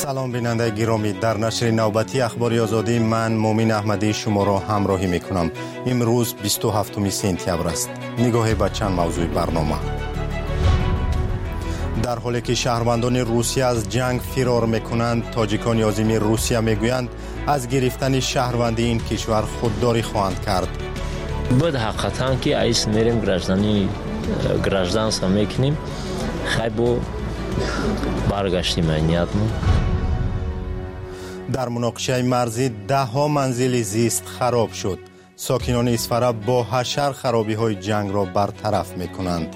سلام بیننده گرامی، در نشر نوبتی اخبار آزادی من مومین احمدی شما را همراهی میکنم. امروز 27 سپتامبر است. نگاهی به چند موضوع برنامه. در حالی که شهروندان روسیه از جنگ فرار میکنند، تاجیکان عازم روسیه میگویند از گرفتن شهروندی این کشور خودداری خواهند کرد. بود حقیقتا که ایس میریم گражданство میکنیم، خیلی برگشتیم اینیاتمون. در مناقشه مرزی 10 منزل زیست خراب شد. ساکنان اصفهان با حشر خرابی های جنگ را برطرف میکنند.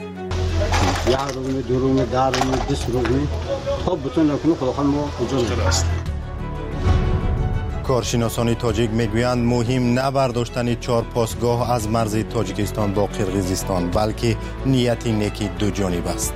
کارشناسان تاجیک میگویند مهم نه برداشتن 4 پاسگاه از مرز تاجیکستان با قرقیزستان، بلکه نیت نیکی دو جانب است.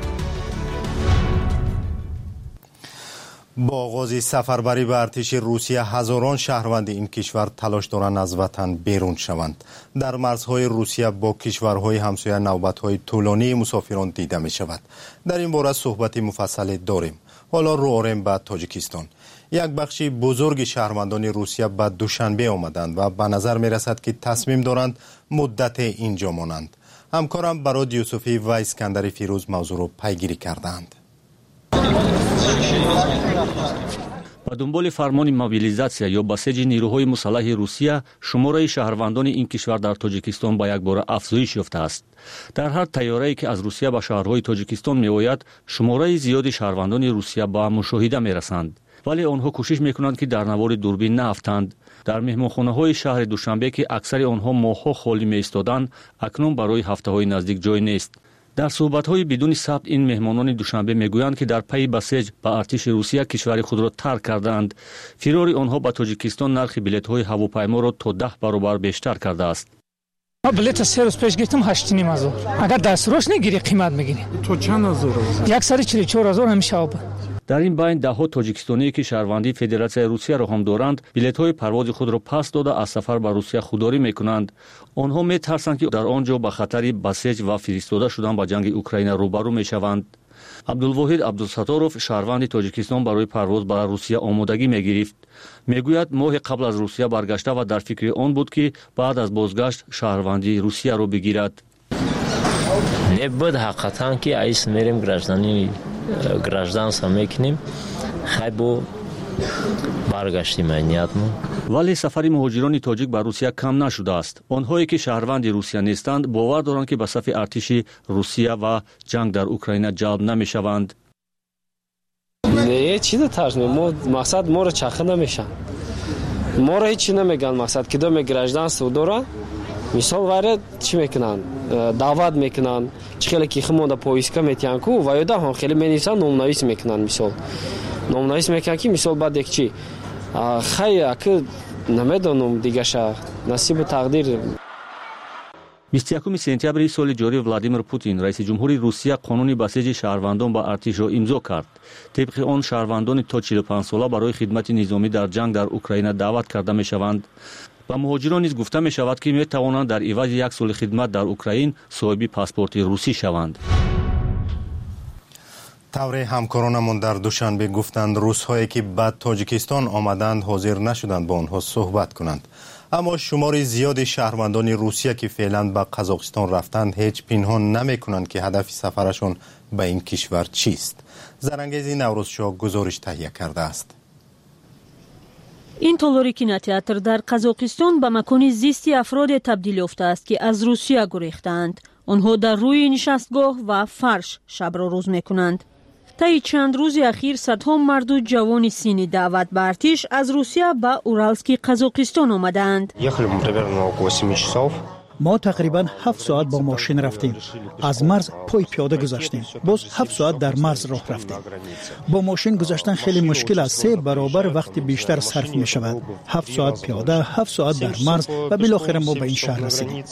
با آغاز سفربری به ارتش روسیه، هزاران شهروند این کشور تلاش دارند از وطن بیرون شوند. در مرزهای روسیه با کشورهای همسایه نوبت‌های طولانی مسافران دیده می شود. در این باره صحبت مفصل داریم. حالا رو آریم به تاجیکستان. یک بخش بزرگ شهروندان روسیه به دوشنبه آمدند و به نظر می رسد که تصمیم دارند مدت اینجا مانند. همکارم براد یوسفی و اسکندر فیروز موضوع را پیگیری کردند. با دنبال فرمان موبیلیزاسیا یا بسیج نیروهای مسلح روسیه، شماره شهروندان این کشور در تاجیکستان با یک بار افزایش یافته است. در هر طیاره‌ای که از روسیه به شهرهای تاجیکستان می‌آید، شماره زیادی شهروندان روسیه با مشاهده می‌رسند. ولی آنها کوشش می‌کنند که در نوار دوربین نیفتند. در مهمانخانه‌های شهر دوشنبه که اکثر آنها ماه‌ها خالی می‌ایستادند، اکنون برای هفته‌های نزدیک جای نیست. در صحبت‌های بدون ثبت این مهمانان دوشنبه میگویند که در پی بسیج به ارتش روسیه کشور خود را ترک کردند. فرار آنها به تاجیکستان نرخ بلیط‌های هواپیما را تا 10 برابر بیشتر کرده است. ما بلیط 3 روز پیش گرفتم 8,500. اگر دستروش نگیری قیمت میگیری. تو چند هزار؟ 144,000 همیشه آب. در این بین دهها تاجیکستانی که شهروندی فدراسیون روسیه را هم دارند، بلیط‌های پرواز خود را پس داده از سفر به روسیه خودداری می‌کنند. آنها می‌ترسند که در آنجا به خطر بسیج و فرستاده شدن به جنگ اوکراین روبرو می‌شوند. عبدالواحد عبدالستاروف شهروند تاجیکستان برای پرواز به روسیه آمادگی می‌گرفت. می‌گوید ماه قبل از روسیه برگشته و در فکر آن بود که بعد از بازگشت شهروندی روسیه را بگیرد. نبود حقیقتا که ایس میریم гражданство میکنیم، خیلی برگشتیم اینیاتمون. ولی سفر مهاجران تاجیک به روسیه کم نشده است. آنهایی که شهروند روسیه نیستند باور دارند که به صف ارتش روسیه و جنگ در اوکراین جلب نمیشوند. نه چیزی ترس ما مقصد ما رو چخه نمیشن. ما رو هیچی نمیگن. مقصد که دو گражданство داره. مثال وارد چی میکنن؟ دعوت میکنن. خیلی که خموده پویسکا میتیان کو و یاده هم خیلی منیسان نامنویس میکنن. مثال نامنویس میکنن که مثال بعد یک چی خیلی اکه نمیدونم دیگه شا نصیب تقدیر. 21 سپتامبر سال جاری ولادیمیر پوتین رئیس جمهوری روسیه قانون بسیج شهروندان با ارتش را امضا کرد. طبق آن شهروندان تا 45 ساله برای خدمت نظامی در جنگ در اوکراین دعوت کرده میشوند. و مهاجران نیز گفته می شود که می توانند در عوض 1 سال خدمت در اوکراین صاحب پاسپورت روسی شوند. طور همکارانمون در دوشنبه گفتند روس‌هایی که به تاجیکستان آمدند حاضر نشدند با آنها صحبت کنند. اما شمار زیاد شهروندان روسیه که فعلا به قزاقستان رفتند هیچ پنهان نمی کنند که هدف سفرشون به این کشور چیست. زرنگیزی نوروزشاه گزارش تهیه کرده است. این تالاری کیناتئاتر در قزاقستان به مکان زیستی افراد تبدیل یافته است که از روسیه گریختند. آنها در روی نشستگاه و فرش شب را روز میکنند. طی چند روز اخیر صدها مرد و جوان سینی دعوت به ارتش از روسیه به اورالسک قزاقستان آمدند. ما تقریبا 7 ساعت با ماشین رفتیم. از مرز پای پیاده گذشتیم. باز 7 ساعت در مرز راه رفتیم. با ماشین گذشتن خیلی مشکل است. 3 برابر وقت بیشتر صرف می شود. 7 ساعت پیاده، 7 ساعت در مرز و بالاخره ما به این شهر رسیدیم.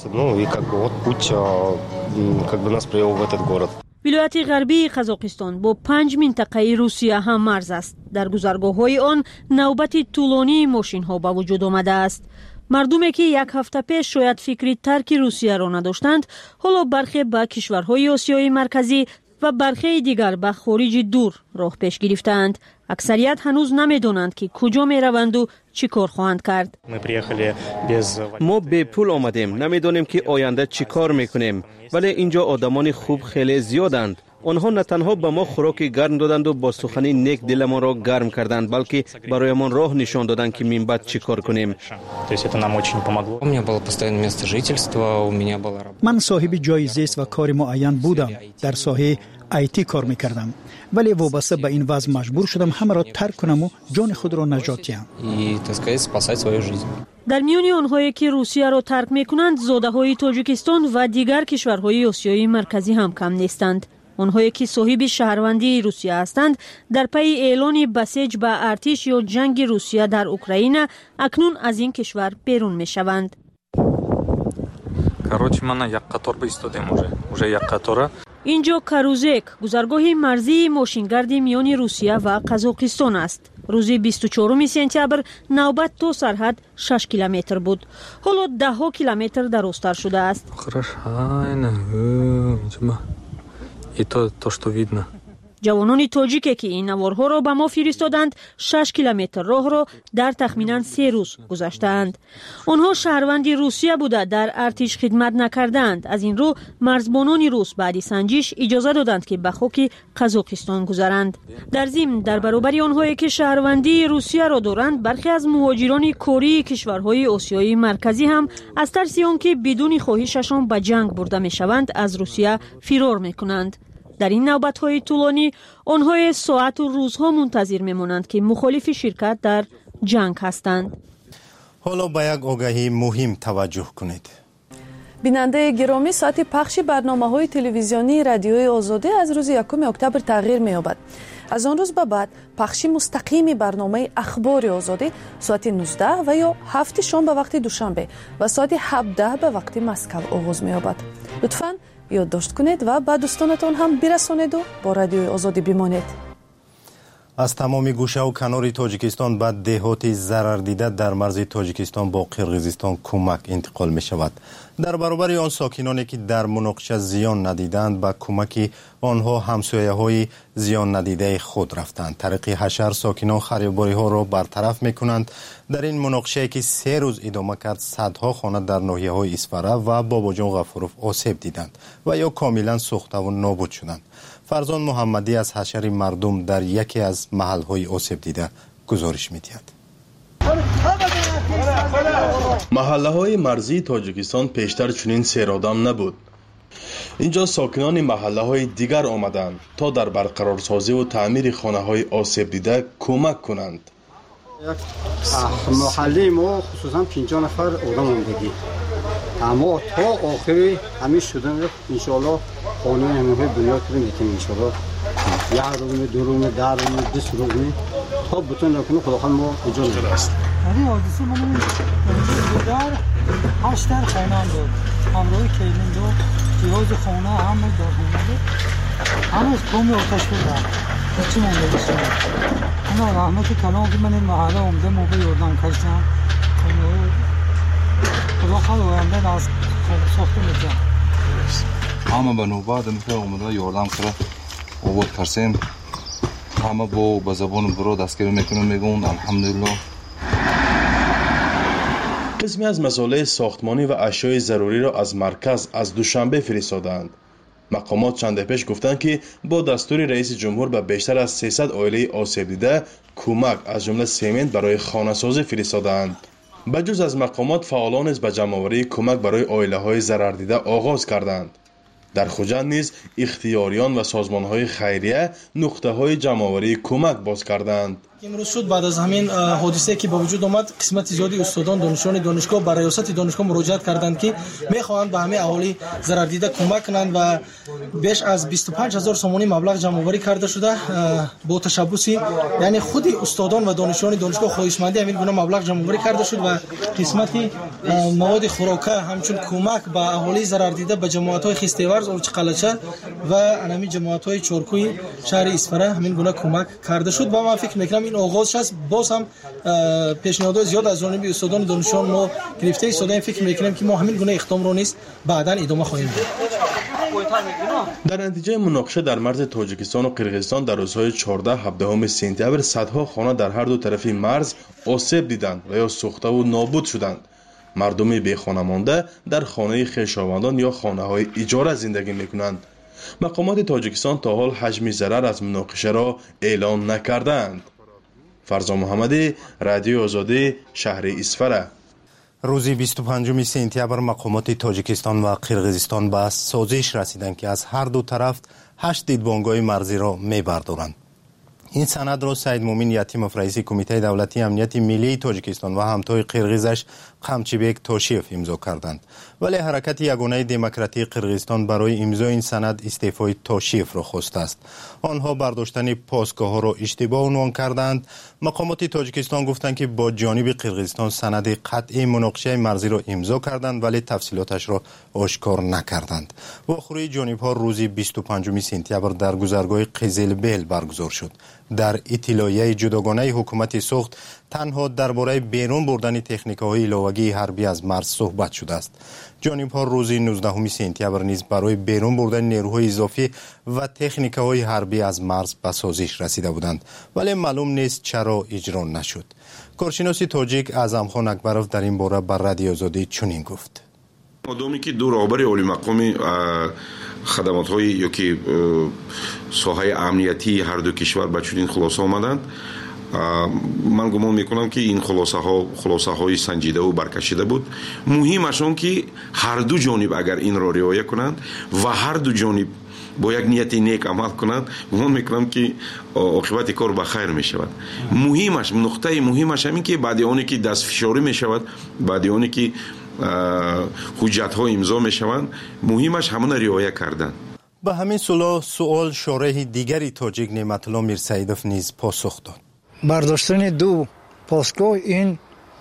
ولایت غربی قزاقستان با 5 منطقه روسیه هم مرز است. در گذرگاه‌های آن نوبت طولانی ماشین ها به وجود آمده است. مردمی که 1 هفته پیش شاید فکری ترک روسیه را نداشتند، حالا برخی به کشورهای آسیای مرکزی و برخی دیگر به خارج دور راه پیش گرفتند. اکثریت هنوز نمیدونند که کجا میروند و چی کار خواهند کرد. ما به پول آمدیم، نمیدونیم که آینده چی کار میکنیم، ولی اینجا آدمان خوب خیلی زیادند. آنها نه تنها به ما خوراک گرم دادند و با سخنی نیک دل ما را گرم کردند، بلکه برایمان راه نشان دادند که من بعد چی کار کنیم. من صاحب جای زیست و کار معین بودم، در ساحه آیتی کار میکردم، ولی وابسته به این وضع مجبور شدم همه را ترک کنم و جان خود را نجات دهم. در میان آنهایی که روسیه را ترک میکنند زاده‌های تاجیکستان و دیگر کشورهای آسیای مرکزی هم کم نیستند. آنهایی که صاحب شهروندی روسیه هستند در پی اعلان بسیج به ارتش یا جنگ روسیه در اوکراین اکنون از این کشور بیرون میشوند. اینجا کاروزک گذرگاه مرزی ماشینگرد میان روسیه و قزاقستان است. روز 24 سپتامبر نوبت تا سرحد 6 کیلومتر بود. حالا 10 کیلومتر درازتر شده است. جوانان تاجیکی که این نوارها را به ما فرستادند 6 کیلومتر راه را در تخمینا 3 روز گذشتند. آنها شهروند روسیه بوده در ارتش خدمت نکردند. از این رو مرزبانان روس بعد سنجش اجازه دادند که به خاک قزاقستان گذرند. در ضمن در برابر آنهایی که شهروندی روسیه را دارند برخی از مهاجران کاری کشورهای آسیای مرکزی هم از ترس آنکه بدون خواهششان به جنگ برده میشوند از روسیه فرار میکنند. در این نوبت‌های طولانی آنها ساعت و روزها منتظر میمانند که مخالف شرکت در جنگ هستند. حالا به یک آگهی مهم توجه کنید. بیننده گرامی، ساعت پخش برنامه‌های تلویزیونی رادیوی آزادی از روز 1 اکتبر تغییر می‌یابد. از آن روز به بعد پخش مستقیم برنامه اخبار آزادی ساعت 19 و یا 7 شام به وقت دوشنبه و ساعت 17 به وقت مسکو آغاز می‌یابد. لطفاً یادداشت کنید و به دوستانتان هم برسانید و با رادیوی آزادی بمانید. از تمام گوشه و کنار تاجیکستان به دهات ضرر دیده در مرز تاجیکستان با قرقیزستان کمک انتقال می شود. در برابر آن ساکنانی که در مناقشه زیان ندیدند به کمک آنها همسایه های زیان ندیده خود رفتند. طریق حشر ساکنان خریداری ها را برطرف می کنند. در این مناقشه که 3 روز ادامه کرد صدها خانه در ناحیه های اسفره و باباجان غفوروف آسیب دیدند و یا کاملا سوخته و نابود شدند. فرزان محمدی از حشر مردم در یکی از محل های آسیب دیده گزارش می‌دهد. محله های مرزی تاجیکستان پیشتر چنین سیرآدم نبود. اینجا ساکنان محله های دیگر آمدند تا در برقرارسازی و تعمیر خانه های آسیب دیده کمک کنند. محله ما خصوصا 50 نفر آدم آمدگی، اما تا آخری همین شدن ان شاء الله خانه همه بنیاد کنیم ان شاء الله. یک روم، 2 روم، 10 روم، 20 روم تا بتون نکنه خداوند ما اجازه است. این حادثه من در 8 در خانه بود. همراه کیلون دو جهاز خانه هم داشت. همه کمی آتش بود. چی مونده است؟ انا رحمت کلام که من این محله اومده موقع یوردان کشتم. خدا خداونده از ساخته میشه. همه به نوبت میشه اومده یوردان کرد. آباد کردیم. همه با زبان برو دستگیر میکنن میگن الحمدلله. قسمی از مسائل ساختمانی و اشیاء ضروری را از مرکز از دوشنبه فرستادند. مقامات چند پیش گفتند که با دستور رئیس جمهور به بیشتر از 300 عائله آسیب دیده کمک از جمله سیمنت برای خانه سازی فرستادند. بجز از مقامات فعالان نیز به جمع‌آوری کمک برای عائله‌های ضرر دیده آغاز کردند. در خوجند نیز اختیاریان و سازمان‌های خیریه نقطه‌های جمع‌آوری کمک باز کردند. امروز شد بعد از همین حادثه که به وجود آمد قسمت زیادی استادان دانشجویان دانشگاه به ریاست دانشگاه مراجعت کردند که می‌خواهند به همه اهالی ضرر دیده کمک کنند و بیش از 25000 سومانی مبلغ جمع‌آوری کرده شده. با تشبث یعنی خود استادان و دانشجویان دانشگاه خواهشمندی همین گونه مبلغ جمع‌آوری کرده شد و قسمت مواد خوراکه همچون کمک به اهالی ضرر دیده به جماعت‌های خستیورز و قلچه و همین جماعت‌های چورکوی شهر اسفره همین گونه کمک کرده شد و من فکر می‌کنم این آغازش است. باز هم پیشنهادات زیاد از جانب استادان دانشجویان ما گرفته ایستادیم. فکر میکنیم که ما همین گونه اقدام رو نیست بعدا ادامه خواهیم داد. در نتیجه مناقشه در مرز تاجیکستان و قرقیزستان در روزهای 14 17 سپتامبر صدها خانه در هر دو طرف مرز آسیب دیدند و یا سوخته و نابود شدند. مردم بی خانه مانده در خانه خویشاوندان یا خانه های اجاره زندگی میکنند. مقامات تاجیکستان تا حال حجم ضرر از مناقشه را اعلام نکردند. فرزان محمدی، رادیو آزادی، شهر اسفره. روز 25 سپتامبر مقامات تاجیکستان و قرقیزستان به سازش رسیدند که از هر دو طرف 8 دیدبانگاه مرزی را میبردارند. این سند را سید مومین یتیموف رئیس کمیته دولتی امنیت ملی تاجیکستان و همتای قرقیزش قمچیبک تاشیف امضا کردند. ولی حرکت یگانه دموکراتیک قرقیزستان برای امضای این سند استعفای تاشیف را خواسته است. آنها برداشتن پاسگاه ها را اشتباه عنوان کردند. مقامات تاجیکستان گفتند که با جانب قرقیزستان سند قطعی مناقشه مرزی را امضا کردند ولی تفصیلاتش را آشکار نکردند. واخوری جانب ها روز 25 سپتامبر در گذرگاه قزلبیل برگزار شد. در اطلاعیه جداگانه حکومت سوخت تنها درباره بیرون بردن تکنیک‌های علاوه‌ای حربی از مرز صحبت شده است. جانب‌ها روز 19 سپتامبر نیز برای بیرون بردن نیروهای اضافی و تکنیک‌های حربی از مرز به سازش رسیده بودند ولی معلوم نیست چرا اجرا نشد. کارشناس تاجیک اعظم خان اکبروف در این باره بر رادیو آزادی چنین گفت: مادامی که دو رهبر عالی مقام خدمات‌های یا که ساحه امنیتی هر دو کشور به چنین خلاصه آمدند، من گمان میکنم که این خلاصه های سنجیده و برکشیده بود. مهمش آن که هر دو جانب اگر این را رعایت کنند و هر دو جانب با یک نیت نیک عمل کنند، گمان میکنم که عاقبت کار به خیر می شود. مهمش نقطه مهمش همین که بعد آنی که دست فشاری می شود، بعد آنی که حجت ها امضا می شوند، مهمش همون رعایت کردن. به همین سوال شارح دیگری تاجیک نعمت الله میرسیدوف نیز پاسخ داد. برداشتن دو پاسگاه این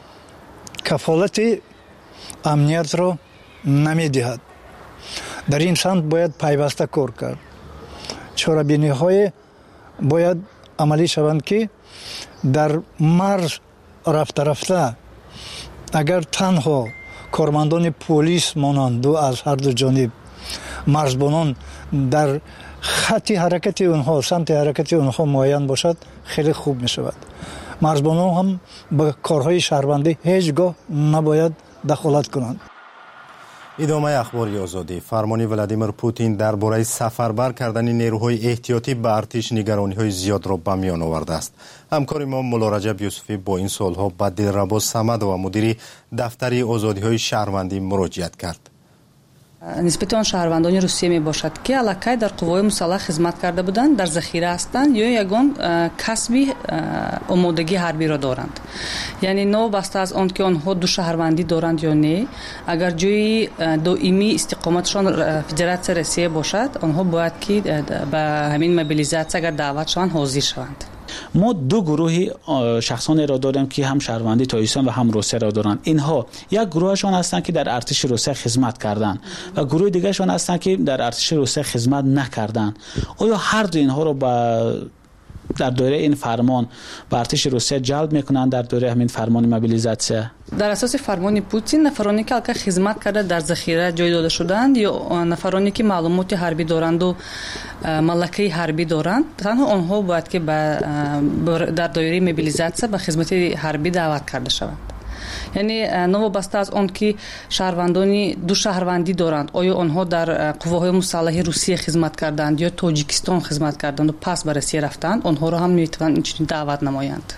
کفالت امنیت را نمی دهد. در این سمت باید پیوسته کار کرد. چاره‌بینی های باید عملی شوند که در مرز رفته اگر تنها کارمندان پلیس مانند دو از هر دو جانب مرزبانان در خط حرکت اونها سمت حرکت اونها معین باشد خیلی خوب می شود. مرزبانان هم به کارهای شهروندی هیچگاه نباید دخالت کنند. ادامه اخبار آزادی. فرمان ولادیمیر پوتین درباره سفربر کردن نیروهای احتیاطی به ارتش نگرانی‌های زیاد را به میان آورده است. همکار ما مولا رجب یوسفی با این سوالها به دلربا صمد و مدیر دفتر آزادی‌های شهروندی مراجعت کرد. نسبت آن شهروندان روسیه می باشد که علاقه در قوای مسلح خدمت کرده بودند در ذخیره هستند یا یگان کسبی آمادگی حربی را دارند. یعنی نو بسته از آن که آنها دو شهروندی دارند یا نه، اگر جای دائمی استقامتشان فدراسیون روسیه باشد، آنها باید که به همین موبیلیزاسیون اگر دعوت شوند حاضر شوند. ما دو گروه شخصان را داریم که هم شهروندی تاجیکستان و هم روسیه را دارند. اینها یک گروهشان هستند که در ارتش روسیه خدمت کردند و گروه دیگرشان هستند که در ارتش روسیه خدمت نکردند. آیا هر دو اینها را در دوره این فرمان به ارتش روسیه جلب میکنند در دوره همین فرمان موبیلیزاسیون؟ در اساس فرمان پوتین نفرانی که خدمت کرده در ذخیره جای داده شدند یا نفرانی که معلومات حربی دارند و ملکه حربی دارند، تنها آنها باید که در دایره موبیلیزاسیون به خدمت حربی دعوت کرده شوند. یعنی نوابسته از آن که شهروندانی دو شهروندی دارند، آیا آنها در قواهای مسلح روسیه خدمت کردند یا تاجیکستان خدمت کردند و پس به روسیه رفتند، آنها را هم میتوانند اینچنین دعوت نمایند.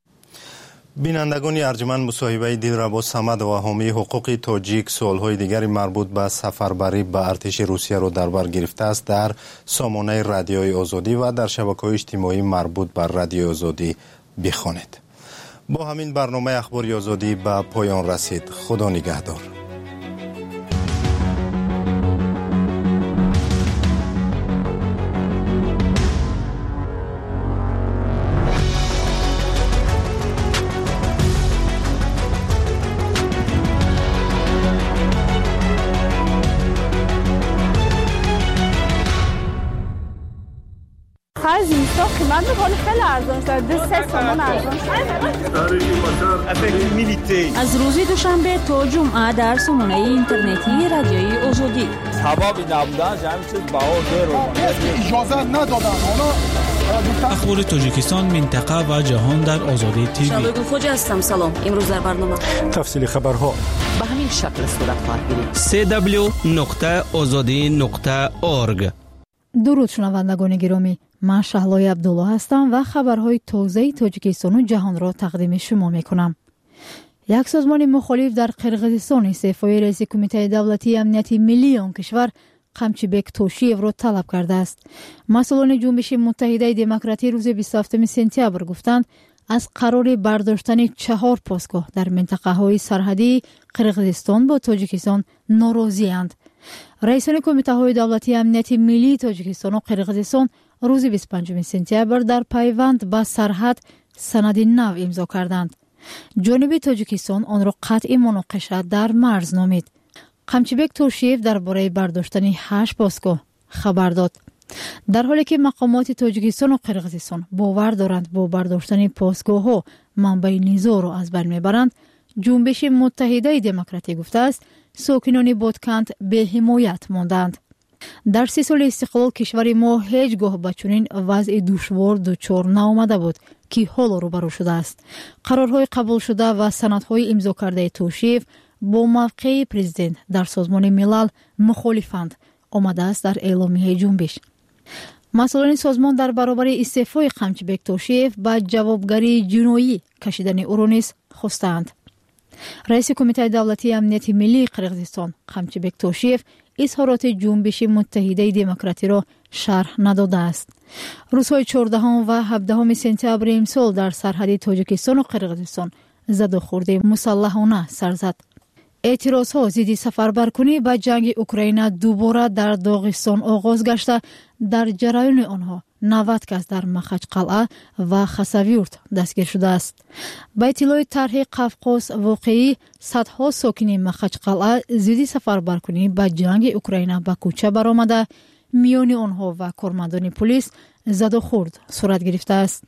بینندگان ارجمند، مصاحبه دلربا صمد و حامی حقوق تاجیک سوالهای دیگری مربوط به سفربری به ارتش روسیه را در بر گرفته است در سامانه رادیوی آزادی و در شبکه‌های اجتماعی مربوط به رادیو آزادی بخوانید. با همین برنامه اخبار آزادی به پایان رسید. خدا نگهدار. خرج اینستا قیمت میکنه خیلی ارزان شد 2-3 تومان ارزان شد. از روز دوشنبه تا جمعه در سامانه اینترنتی رادیوی آزادی سبب نبودن همین چیز اجازه ندادن. اخبار تاجیکستان، منطقه و جهان در آزادی تیوی. شادو خوجا هستم. سلام. امروز در برنامه تفصیل خبرها به همین شکل صورت خواهد گرفت. www.azadi.org. درود شنوندگان گرامی، من شهلای عبدالله هستم و خبرهای تازه تاجیکستان و جهان را تقدیم شما میکنم. یک سازمان مخالف در قرقیزستان استعفای رئیس کمیته دولتی امنیتی ملی آن کشور قمچیبک توشیف را طلب کرده است. مسئولان جنبش متحده دموکراتی روز 27 سپتامبر گفتند از قرار برداشتن 4 پاسگاه در منطقه های سرحدی قرقیزستان با تاجیکستان ناراضی اند. رئیسان کمیته های دولتی امنیتی ملی تاجیکستان و قرقیزستان روز 25 سپتامبر در پیوند با سرحد سند نو امضا کردند. جانب تاجیکستان آن را قطع مناقشه در مرز نامید. قمچیبک توشیف درباره برداشتن 8 پاسگاه خبر داد. در حالی که مقامات تاجیکستان و قرقیزستان باور دارند با برداشتن پاسگاه ها منبع نزاع را از بین میبرند، جنبش متحده دموکراتی گفته است ساکنان بادکند به حمایت ماندند. در 30 سال استقلال کشور ما هیچگاه به چنین وضع دشوار دچار نآمده بود که حال روبرو شده است. قرارهای قبول شده و سندهای امضا کرده توشیف با موقع پرزیدنت در سازمان ملل مخالفند آمده است در اعلامیه جنبش. مسئولان سازمان در برابر استعفای قمچیبک توشیف با جوابگری جنایی کشیدن او را نیز خواستند. رئیس کمیته دولتی امنیتی ملی قرقیزستان قمچیبک توشیف اظهارات جنبش متحده دموکراتی را شرح نداده است. روزهای 14 و 17 سپتامبر امسال در سرحد تاجیکستان و قرقیزستان زد و خورد مسلحانه سر زد. اعتراضها ضد سفربرکنی به جنگ اوکراین دوباره در داغستان آغاز گشته. در جریان آنها 90 کس در مخچقلعه و خساویورت دستگیر شده است. با اطلاع طرح قفقاز واقعی صدها ساکن مخچقلعه ضد سفربرکنی به جنگ اوکراین به کوچه برآمده، میان آنها و کارمندان پلیس زد و خورد صورت گرفته است.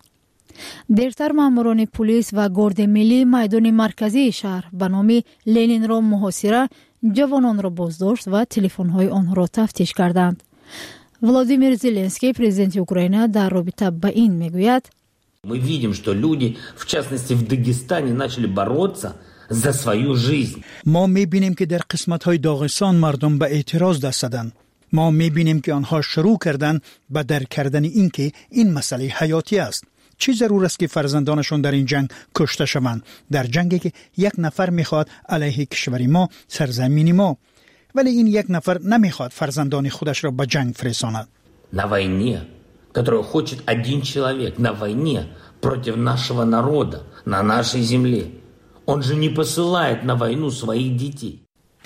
دیرتر ماموران پلیس و گارد ملی میدان مرکزی شهر به نام لنین را محاصره، جوانان را بازداشت و تلفن‌های آنها را تفتیش کردند. ولادیمیر زلنسکی پرزیدنت اوکراین در رابطه با این میگوید: Мы видим, что люди, в частности в Дагестане, начали бороться за свою жизнь. ما می‌بینیم که در قسمت‌های داغستان مردم به اعتراض دست زدند. ما می‌بینیم که آنها شروع کردند به درک کردن اینکه این مسئله حیاتی است. چه ضرور است که فرزندانشون در این جنگ کشته شوند، در جنگی که یک نفر میخواد علیه کشور ما، سرزمین ما، ولی این یک نفر نمیخواد فرزندان خودش را به جنگ فرستاند. На войне, которую хочет один человек, на войне против нашего народа, на нашей земле. Он же не посылает на войну своих детей.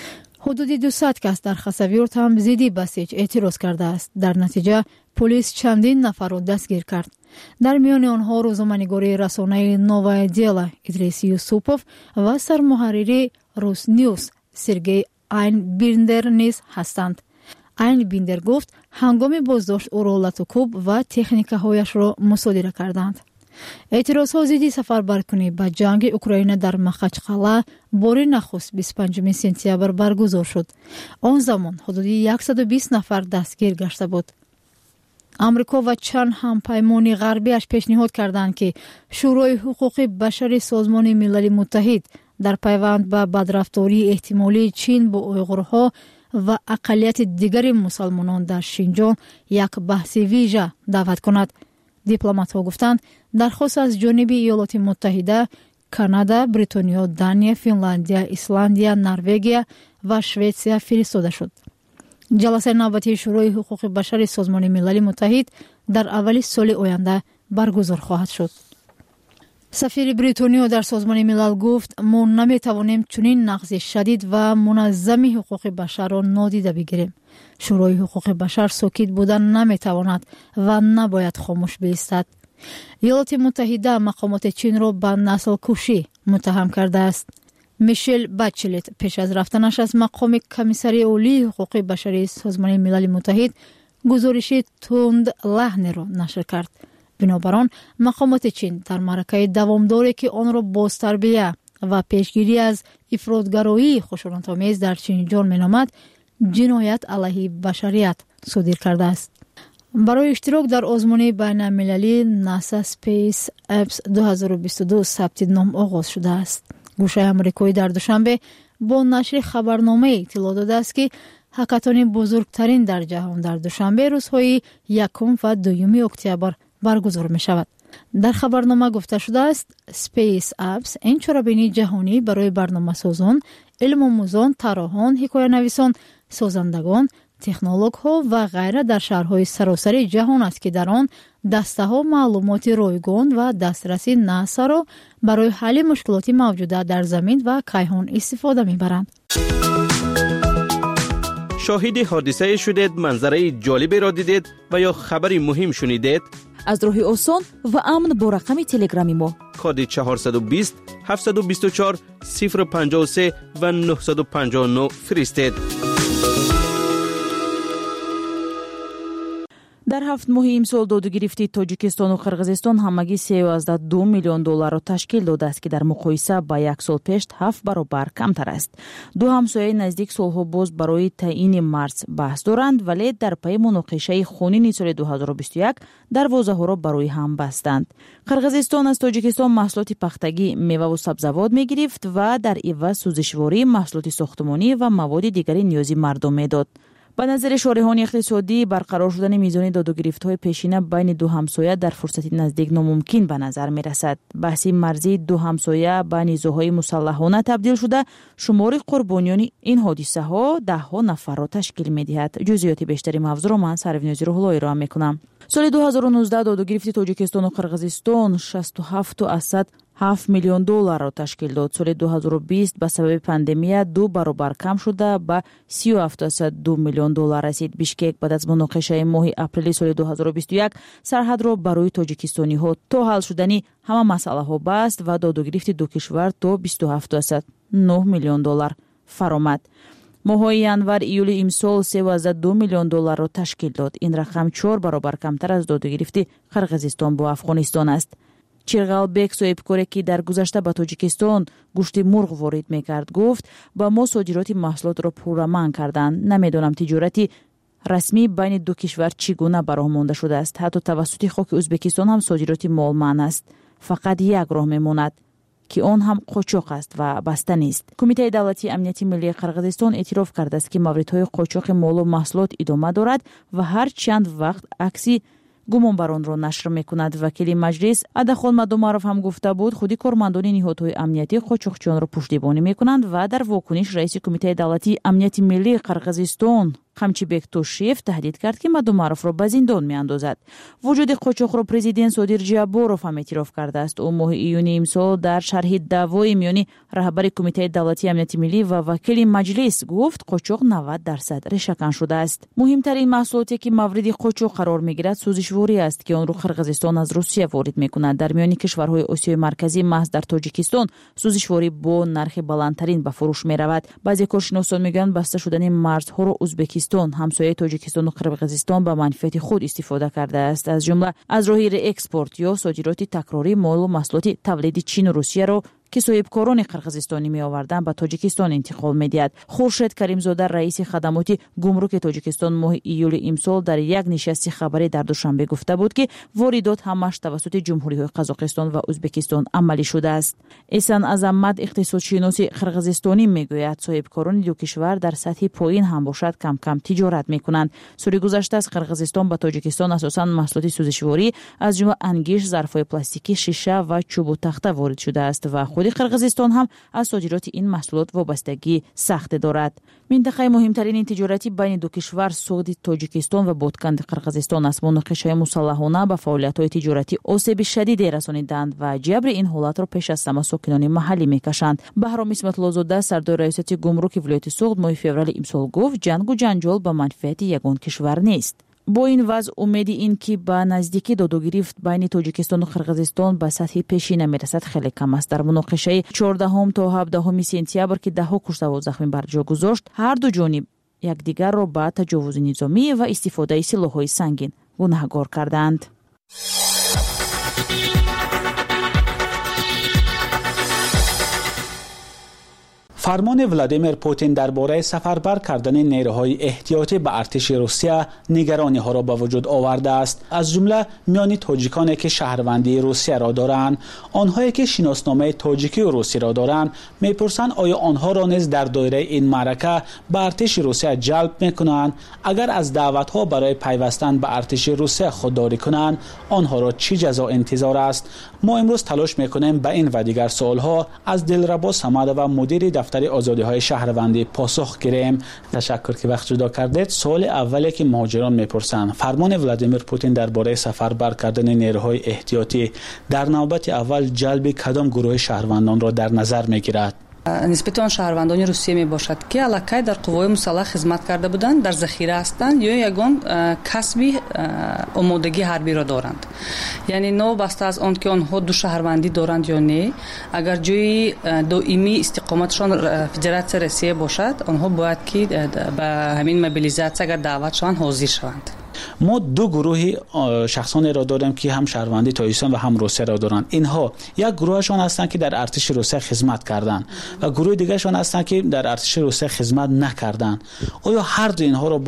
حدود 200 کس در خساویورت هم ضد بسیج اعتراض کرده است. در نتیجه پلیس چندین نفر را دستگیر کرد. در میان آنها روزنامه‌نگار رسانه نووا دیلا ادریس یوسوپوف و سرمحرر روس نیوز سرگئی این بیندر نیز هستند. این بیندر گفت هنگام بازداشت او را لاتوکوب و تکنیک‌هایش را مصادره کردند. اعتراض‌ها ضد سفربرکنی به جنگ اوکراین در مخچقلعه بار نخست 25 سپتامبر برگزار شد. آن زمان حدود 120 نفر دستگیر گشته بود. امریکا و چند همپیمان غربیش پیشنهاد کردند که شورای حقوق بشر سازمان ملل متحد در پیوند به بدرفتاری احتمالی چین با اویغورها و اقلیت دیگر مسلمانان در شینجان یک بحث ویژه دعوت کند. دیپلمات‌ها گفتند درخواست از جانب ایالات متحده، کانادا، بریتانیا، دانیا، فنلاندیا، ایسلندیا، نروژ و شوئیسریا فرستاده شد. جلسه نوبتی شورای حقوق بشر سازمان ملل متحد در اول سال آینده برگزار خواهد شد. سفیر بریتانیا در سازمان ملل گفت ما نمیتوانیم چنین نقض شدید و منظم حقوق بشر را نادیده بگیریم. شورای حقوق بشر ساکت بودن نمیتواند و نباید خاموش بایستد. ایالات متحده مقامات چین را به نسل کشی متهم کرده است. میشل بچلت پیش از رفتنش از مقام کمیسری اولی حقوق بشری سازمان ملل متحد گزارشی تند لحنی را نشر کرد. بنابر آن مقامات چین در معرکه دوامداری که آن را بازتربیه و پیشگیری از افراطگرایی خشونت‌آمیز در چینجان مینامد جنایت علیه بشریت صادر کرده است. برای اشتراک در آزمون بین المللی ناسا سپیس اپس 2022 ثبت نام آغاز شده است. گوشه آمریکایی در دوشنبه با نشر خبرنامه اطلاع داده است که هکاتون بزرگترین در جهان در دوشنبه روزهای 1 و 2 اکتبر برگزار می شود. در خبرنامه گفته شده است سپیس اپس این چرابینی جهانی برای برنامه سازان، علم آموزان، طراحان، حکایه نویسان، سازندگان، تکنولوژ ها و غیره در شهرهای سراسر جهان است که در آن دسته ها معلومات رایگان و دسترسی ناسا را برای حل مشکلات موجوده در زمین و کیهان استفاده می‌برند. شاهد حادثه شدید، منظره جالبی را دیدید و یا خبری مهم شنیدید؟ از راه آسان و امن با رقم تلگرامی ما کد 420 724 053 و 959 فرستید. در 7 ماه امسال دادگیری تاجیکستان و قرغیزستان همگی 13.2 میلیون دلار را تشکیل داده است که در مقایسه با 1 سال پیش 7 برابر کمتر است. دو همسایه نزدیک سالها باز برای تعیین مرز بحث دارند، ولی در پی مناقشه خونین سال 2021 دروازه‌ها را برای هم بستند. قرغیزستان از تاجیکستان محصولات پختگی، میوه و سبزیجات می‌گرفت و در عوض سوزشواری، محصولات ساختمانی و مواد دیگری نیازی مردم میداد. با نظر شارحان اقتصادی برقرار شدن میزان دادگیری‌های پیشینه بین دو همسایه در فرصتی نزدیک ناممکن به نظر می‌رسد. بحث مرزی دو همسایه به نیزوهای مسلحانه تبدیل شده، شمار قربانیان این حادثه ها 10 نفر را تشکیل می‌دهد. جزئیات بیشتری موضوع را من سروینازی روح‌اللهی را می‌کنم. سال 2019 دادگیری تاجیکستان و قرغیزستان 67.7 میلیون دلار را تشکیل داد. سال 2020 به سبب پاندمی 2 برابر کم شده به 37.2 میلیون دلار رسید. بیشکک بعد از مناقشه ماه اپریل سال 2021 سرحد را برای تاجیکستانی ها تا حل شدنی همه مسئله ها بست و دادگیری دو کشور تا 27.9 میلیون دلار فرآمد. ماه‌های ینور ایول امسال 3.2 میلیون دلار را تشکیل داد. این رقم 4 برابر کمتر از دادگیری قرغیزستان با افغانستان است. چیرغالبک صاحبکاری که در گذشته به تاجیکستان گوشت مرغ وارد می‌کرد گفت با ما صادرات محصولات را پرامن کردند. نمی‌دانم تجارتی رسمی بین دو کشور چگونه براه مانده شده است. حتی توسط خاک ازبکستان هم صادرات مال منع است. فقط یک راه می‌ماند که آن هم قاچاق است و بسته نیست. کمیته دولتی امنیتی ملی قرغیزستان اعتراف کرده است که موردهای قاچاق مال و محصولات ادامه دارد و هر چند وقت عکسی گمانبران را نشر می‌کند. وکیل مجلس ادخان مدومارов هم گفته بود خودی کارمندان نهادهای امنیتی قاچاقچیان را پشتیبانی می‌کنند و در واکنش رئیس کمیته دولتی امنیتی ملی قرغیزستان قمچیبек тошиев تهدید کرد که مدومارов را به زندان می‌اندازد. وجود قاچاق را پرزیدنت صادر جابورов هم اعتراف کرده است. او ماه ایون امسال در شرح دعوای میانی رهبر کمیته دولتی امنیتی ملی و وکیل مجلس گفت قاچاق 90% ریشه‌کن شده است. مهمترین محصولاتی که مورد قاچاق قرار می‌گیرد سوزشواری است که آن را قرغیزستان از روسیه وارد می‌کند. در میان کشورهای آسیای مرکزی محض در تاجیکستان سوزشواری با نرخ بلندترین به فروش می‌رود. بعضی کارشناسان میگویند بسته شدن مرزها را ازبکستان همسایه تاجیکستان و قرغیزستان به منفعت خود استفاده کرده است، از جمله از راه اکسپورت یا صادرات تکراری مال و محصولات تولیدی چین و روسیه را که صاحبکاران قرغیزستانی می آوردند به تاجیکستان انتقال می‌دهد. خورشید کریمزاده رئیس خدمات گمرک تاجیکستان ماه ایول امسال در یک نشست خبری در دوشنبه گفته بود که واردات همش توسط جمهوری‌های قزاقستان و ازبکستان عملی شده است. احسان عظمت اقتصادشناس قرغیزستانی میگوید صاحبکاران دو کشور در سطح پایین هم باشد کم کم تجارت می‌کنند. سال گذشته از قرغیزستان به تاجیکستان اساساً محصولات سوزشواری از جمله انگیش، ظرف‌های پلاستیکی، شیشه و چوب و تخته وارد شده است و خود قرغیزستان هم از صادرات این محصولات وابستگی سخت دارد. منطقه مهمترین تجارتی بین دو کشور سعودی تاجیکستان و بادکند قرغیزستان است. مناقشه مسلحانه به فعالیت‌های تجارتی آسیب شدید رسانیدند و جبر این حالت را پیش از همه ساکنان محلی می‌کشند. بهرام اسمت‌الله‌زاده سردار ریاست گمرک ولایت سوغد ماه فوریه امسال گفت جنگ و جنجال به منفعت یگان کشور نیست. با این وضع امید این که به نزدیکی دادگیری بین تاجیکستان و قرغیزستان به سطح پیشینه میرسد خیلی کم است. در مناقشه 14 تا 17 سپتامبر که 10 کشته و زخمی بر جا گذاشت هر دو جانب якдигарро ба таҷовузи низомӣ ва истифодаи силоҳҳои сангин гунаҳгор карданд. فرمان ولادیمیر پوتین درباره سفربر کردن نیروهای احتیاطی به ارتش روسیه نگرانی ها را به وجود آورده است. از جمله میان تاجیکانی که شهروندی روسیه را دارند، آنهایی که شناسنامه تاجیکی و روسی را دارند، میپرسند آیا آنها را نیز در دایره این معرکه به ارتش روسیه جلب میکنند؟ اگر از دعوت ها برای پیوستن به ارتش روسیه خودداری کنند، آنها را چه جزا انتظار است؟ ما امروز تلاش میکنیم به این و دیگر سوال ها از دلربا صمد و مدیر دفتر آزادی های شهروندی پاسخ گیریم. تشکر که وقت جدا کردید. سوال اولی که مهاجران میپرسند، فرمان ولادیمیر پوتین درباره سفربر کردن نیروهای احتیاطی در نوبت اول جلب کدام گروه شهروندان را در نظر میگیرد؟ نسبت آن شهروندان روسیه می باشد که علاقه در قوای مسلح خدمت کرده بودند، در ذخیره هستند یا یگان کسبی آمادگی حربی را دارند. یعنی نو بسته از آن که آنها دو شهروندی دارند یا نه، اگر جای دائمی استقامتشان فدراسیون روسیه باشد، آنها باید که به همین موبیلیزاسیون اگر دعوت شوند حاضر شوند. ما دو گروه شخصانی را داریم که هم شهروندی تاجیکستان و هم روسیه را دارند. اینها یک گروهشان هستند که در ارتش روسیه خدمت کردند و گروه دیگرشان هستند که در ارتش روسیه خدمت نکردند. آیا هر دو اینها را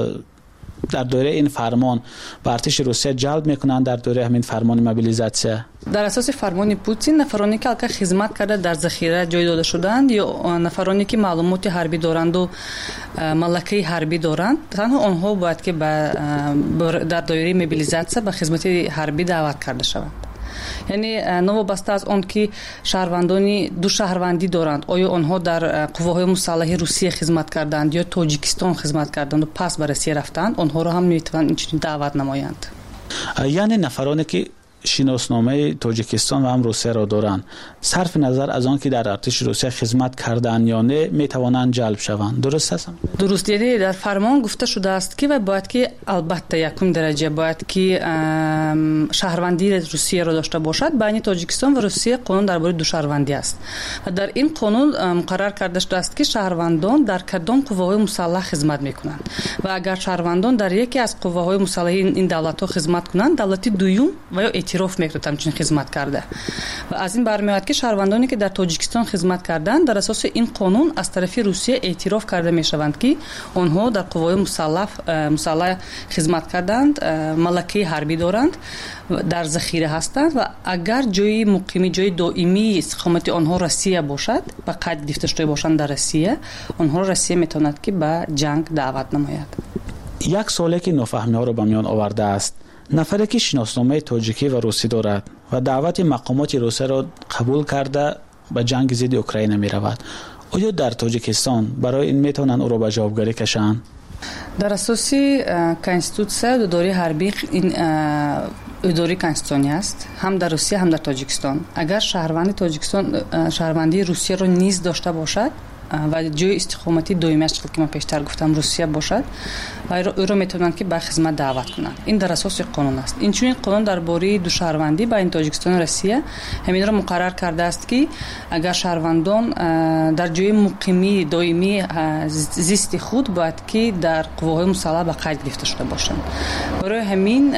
در دوره این فرمان به ارتش روسیه جلب میکنند در دوره همین فرمان موبیلیزاسیون؟ در اساس فرمان پوتین، نفرانی که خدمت کرده در ذخیره جای داده شدند یا نفرانی که معلومات حربی دارند و ملکه حربی دارند، تنها آنها باید که در دایره موبیلیزاسیون به خدمت حربی دعوت کرده شوند. یعنی نوابسته از آن که شهروندانی دو شهروندی دارند، آیا آنها در قواهای مسلح روسیه خدمت کردند یا تاجیکستان خدمت کردند و پس به روسیه رفتند، آنها را هم میتوانند اینچنین دعوت نمایند. یعنی نفرانی که شناسنامه تاجیکستان و هم روسیه را دارند، صرف نظر از آن که در ارتش روسیه خدمت کردند یا نه، میتوانند جلب شوند. درست است؟ درست. یعنی در فرمان گفته شده است که باید که البته یکم درجه باید که شهروندی روسیه را داشته باشد. بین تاجیکستان و روسیه قانون درباره دو شهروندی است و در این قانون مقرر کرده شده است که شهروندان در کدام قواهای مسلح خدمت میکنند و اگر شهروندان در یکی از قواهای مسلح این دولت‌ها خدمت کنند، دولت دوم و یا اعتراف میکنه همچین خدمت کرده و از این برمیاد که شهروندانی که در تاجیکستان خدمت کردند در اساس این قانون از طرف روسیه اعتراف کرده میشوند که آنها در قوای مسلح خدمت کردند، ملکه حربی دارند، در ذخیره هستند و اگر جای مقیمی، جای دائمی استقامت آنها روسیه باشد، به قید گرفته شده باشند در روسیه، آنها روسیه میتواند که به جنگ دعوت نماید. یک سوالی که نافهمی ها را به میان آورده است، نفری که شناسنامه تاجیکی و روسی دارد و دعوت مقامات روسیه را قبول کرده به جنگ ضد اوکراین می رود، آیا در تاجیکستان برای این میتونن او را به جوابگری کشند؟ در اساس کنستیتوسیون اداره حربی این اداره کنستیتوسیونی است، هم در روسیه هم در تاجیکستان. اگر شهروندی تاجیکستان شهروندی روسیه را نیز داشته باشد و جای استقامتی دومیش که من پیشتر گفتم روسیه باشد و او را میتونن که به خدمت دعوت کنند. این در اساس قانون است. این چون قانون درباره دو شهروندی بین تاجیکستان و روسیه همین را مقرر کرده است که اگر شهروندان در جای مقیمی دائمی زیست خود باید که در قواهای مسلح به قید گرفته شده باشند. برای همین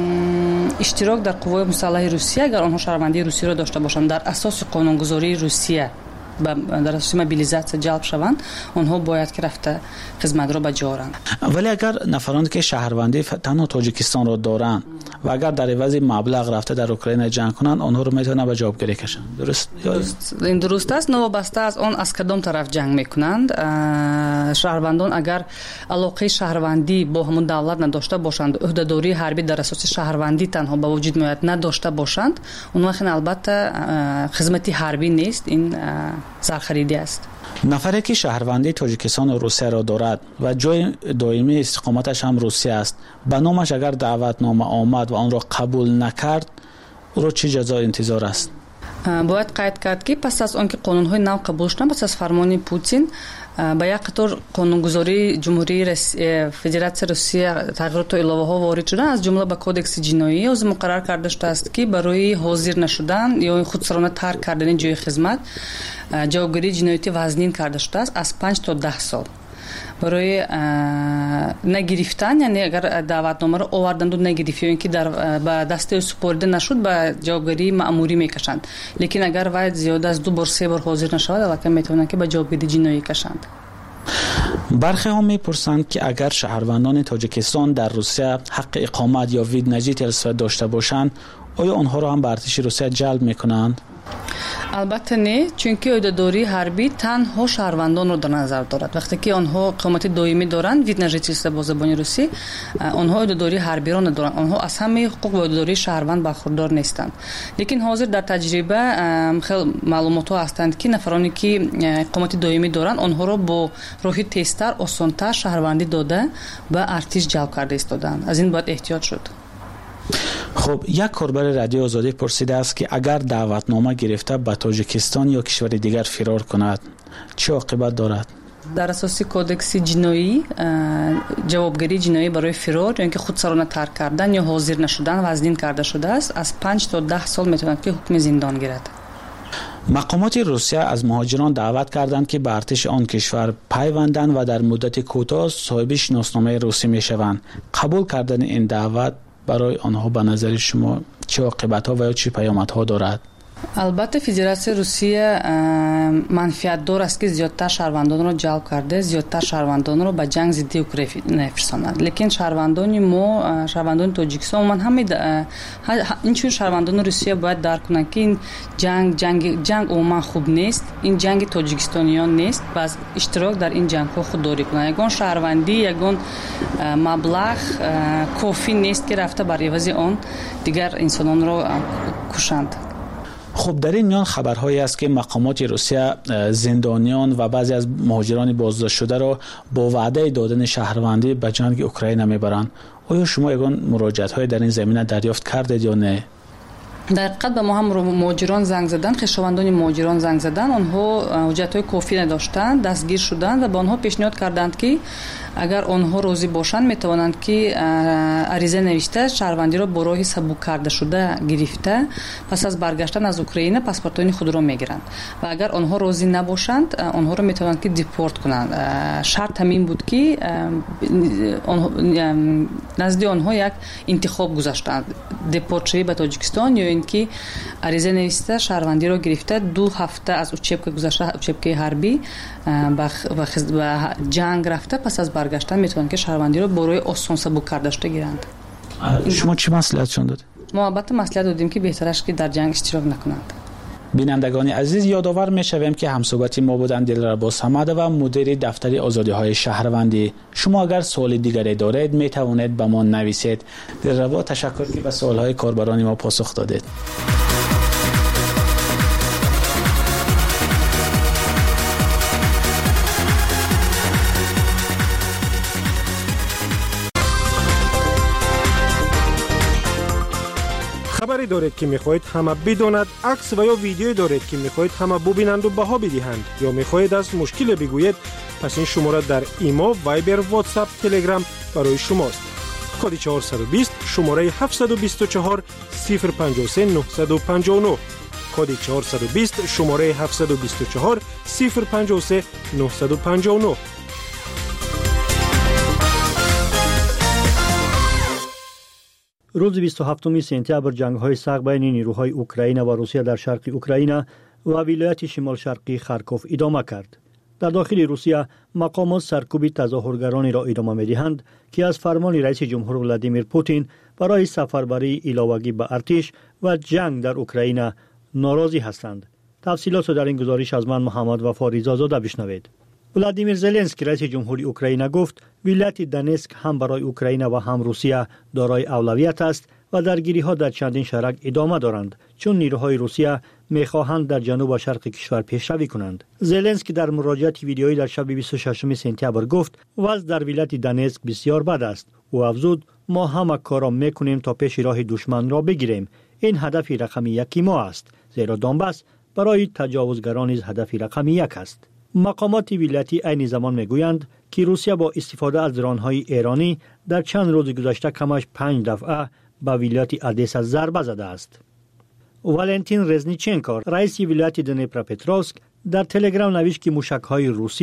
اشتراک در قواهای مسلح روسیه اگر آنها شهروندی روسیه را داشته باشند در اساس قانونگذاری روسیه در اساس موبیلیزاسیون جلب شوند، آنها باید که رفته خدمت را بجارند. ولی اگر نفرانی که شهروندی تنها تاجیکستان را دارند و اگر در عوض مبلغ رفته در اوکراین جنگ کنند، آنها رو میتونن به جوابگری کشند. درست؟ این درست است. وابسته از آن از کدام طرف جنگ میکنند. شهروندان اگر علاقه شهروندی با همون دولت نداشته باشند، عهده‌داری حربی در اساس شهروندی تنها به وجود میاد نداشته باشند، اون وقت البته خدمتی حربی نیست، این زرخریدی است. نفری که شهروندی تاجیکستان و روسیه را دارد و جای دائمی استقامتش هم روسیه است، به نامش اگر دعوتنامه آمد و آن را قبول نکرد، او را چه جزا انتظار است؟ باید قید کرد که پس از آنکه قانون‌های نو قبول شدن، پس از فرمان پوتین با یک قطار قانونگذاری جمهوری فدراسیون روسیه تغییرات و الهه‌ها وارد شدن، از جمله به کودکس جنایی از مقرر کرده شده است که برای حاضر نشدن یا خودسرانه ترک کردن جای خدمت جوابگیری جنایتی وزنین کرده شده است از 5 تا 10 سال. برای نگرفتن، یعنی اگر دعوتنامه رو آوردند و نگرفت یا اینکه به دست سپرده نشد به جوابگیری مأموری میکشند. لیکن اگر وای زیاد از 2 بار 3 بار حاضر نشود البته میتونن که به جوابگیری جنایی کشند. برخی ها میپرسند که اگر شهروندان تاجیکستان در روسیه حق اقامت یا ویدنجیت السویت داشته باشند آیا آنها را هم به ارتش روسیه جلب میکنند؟ البته نه، چونکه عهدهداری حربی تنها شهروندان رو در نظر دارد. وقتی که آنها اقامت دائمی دارند ویدنجیت با زبان روسی، آنها عهدهداری حربی را ندارند. آنها از همه حقوق و عهدهداری شهروند برخوردار نیستند. لیکن حاضر در تجربه خیلی معلومات ها هستند که نفرانی که اقامت دائمی دارند آنها را با راهی تیزتر آسان‌تر شهروندی داده به ارتش جلب کرده ایستادند. از این باید احتیاط شد. خب یک کاربر رادیو آزادی پرسیده است که اگر دعوتنامه گرفته به تاجیکستان یا کشور دیگر فرار کند چه عاقبت دارد؟ در اساس کودکس جنایی جوابگیری جنایی برای فرار یا اینکه خودسرانه ترک کردن یا حاضر نشدن وزنین کرده شده است از 5 تا 10 سال میتواند که حکم زندان گیرد. مقامات روسیه از مهاجران دعوت کردند که به ارتش آن کشور پیوندند و در مدت کوتاه صاحب شناسنامه روسی میشوند. قبول کردن این دعوت برای آنها به نظر شما چه عاقبت‌ها و یا چه پیامدها دارد؟ البته فدراسیون روسیه منفعت دار است که زیادتر شهروندان را جلب کرده، زیادتر شهروندان را به جنگ ضد اوکراین نفرستاند. لیکن شهروندان ما، شهروندان تاجیکستان من همه این چون شهروندان روسیه باید درک کنند که این جنگ عموما خوب نیست. این جنگ تاجیکستانیان نیست. باز اشتراک در این جنگ ها خودداری کنند. یگان شهروندی، یگان مبلغ کافی نیست که رفته بر عوض آن دیگر انسانان را کشند. خب در این میان خبرهایی است که مقامات روسیه زندانیان و بعضی از مهاجران بازداشت شده را با وعده دادن شهروندی به جنگ اوکراین میبرند. آیا شما یگان مراجعت‌های در این زمینه دریافت کردید یا نه؟ در حقیقت به ما هم مهاجران زنگ زدن، خویشاوندان مهاجران زنگ زدن، آنها حجت‌های کافی نداشتند، دستگیر شدند و به آنها پیشنهاد کردند که اگر آنها راضی باشند میتوانند که عریضه نوشته شهروندی را با راه سبک کرده شده گرفته پس از برگشتن از اوکراین پاسپورت‌های خود را میگیرند و اگر آنها راضی نباشند آنها را میتوانند که دیپورت کنند. شرط همین بود که نزد آنها یک انتخاب گذاشتند، دیپورت شوی به تاجیکستان یا اینکه عریضه نوشته شهروندی را گرفته 2 هفته از اوچپک گذشته، اوچپک حربی و جنگ رفته پس از برگشتن میتونن که شهروندی رو برای آسان سبک کرده شده گیرند. شما چه مصلحتشون داد؟ ما البته مصلحت دادیم که بهترش که در جنگ اشتراک نکنند. بینندگان عزیز یادآور میشویم که همصحبتی ما بودند دلربا صمد و مدیر دفتر آزادی‌های شهروندی. شما اگر سوال دیگری دارید میتوانید به ما نویسید. دلربا تشکر که به سوال‌های کاربران ما پاسخ دادید. خبری دارید که میخواهید همه بداند، عکس و یا ویدیویی دارید که میخواهید همه ببینند و بها بدهند یا میخواهید از مشکل بگویید، پس این شماره در ایما، وایبر، واتساپ، تلگرام برای شماست. کد 420 شماره 724 053 959 کد 420 شماره 724 053 959. روز 27 سپتامبر جنگ‌های سخت بین نیروهای اوکراین و روسیه در شرق اوکراین و ولایت شمال شرقی خارکوف ادامه کرد. در داخل روسیه مقامات سرکوب تظاهرگرانی را ادامه می‌دهند که از فرمان رئیس جمهور ولادیمیر پوتین برای سفربری علاوگی به ارتش و جنگ در اوکراین ناراضی هستند. تفصیلات را در این گزارش از من محمد وفا رضازاده بشنوید. ولادیمیر زلنسکی رئیس جمهوری اوکراین گفت ولایت دونسک هم برای اوکراین و هم روسیه دارای اولویت است و درگیری‌ها در چندین شهر ادامه دارند چون نیروهای روسیه می‌خواهند در جنوب و شرق کشور پیشروی کنند. زلنسکی در مراجعه ویدیویی در شب 26 سپتامبر گفت وضع در ولایت دونسک بسیار بد است. او افزود ما همه کارا می‌کنیم تا پیش راه دشمن را بگیریم. این هدف رقم 1 ما است، زیرا دونباس برای تجاوزگران نیز هدف رقم 1 است. مقامات ولایتی عین زمان میگویند که روسیه با استفاده از درون‌های ایرانی در چند روز گذشته کمش 5 دفعه به ولایت ادسا ضربه زده است. والنتین رزنیچنکو رئیس ولایت دنیپروپتروفسک در تلگرام نوشت که موشک‌های روسیه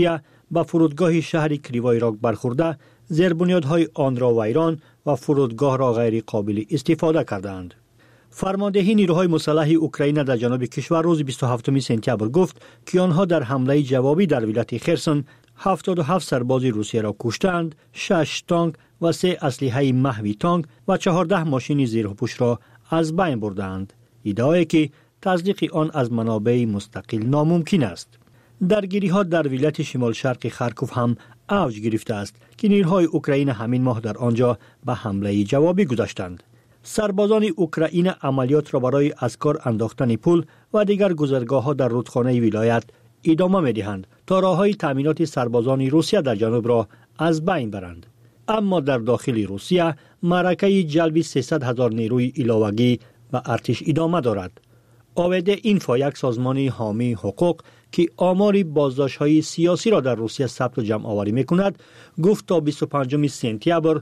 به فرودگاه شهر کریوای راگ برخورده زیربنیادهای آن را ویران و فرودگاه را غیر قابل استفاده کردند. فرماندهی نیروهای مسلح اوکراین در جنوب کشور روز 27 سپتامبر گفت که آنها در حمله جوابی در ولایت خرسون 77 سرباز روسیه را کشتند، 6 تانک و 3 اسلحه محوی تانک و 14 ماشین زیرهوش را از بین بردند. ادعایی که تصدیق آن از منابع مستقل ناممکن است. درگیری ها در ولایت شمال شرق خارکوف هم اوج گرفته است که نیروهای اوکراین همین ماه در آنجا به حمله جوابی گذاشتند. سربازان اوکراین عملیات را برای از کار انداختن پل و دیگر گذرگاه ها در رودخانه ولایت ادامه می دهند تا راههای تامینات سربازان روسیه در جنوب را از بین برند. اما در داخل روسیه معرکه جلب 300,000 نیروی علاوگی و ارتش ادامه دارد. آوده اینفا، یک سازمان حامی حقوق که آمار بازداشت‌های سیاسی را در روسیه ثبت و جمع آوری می‌کند، گفت تا 25 سپتامبر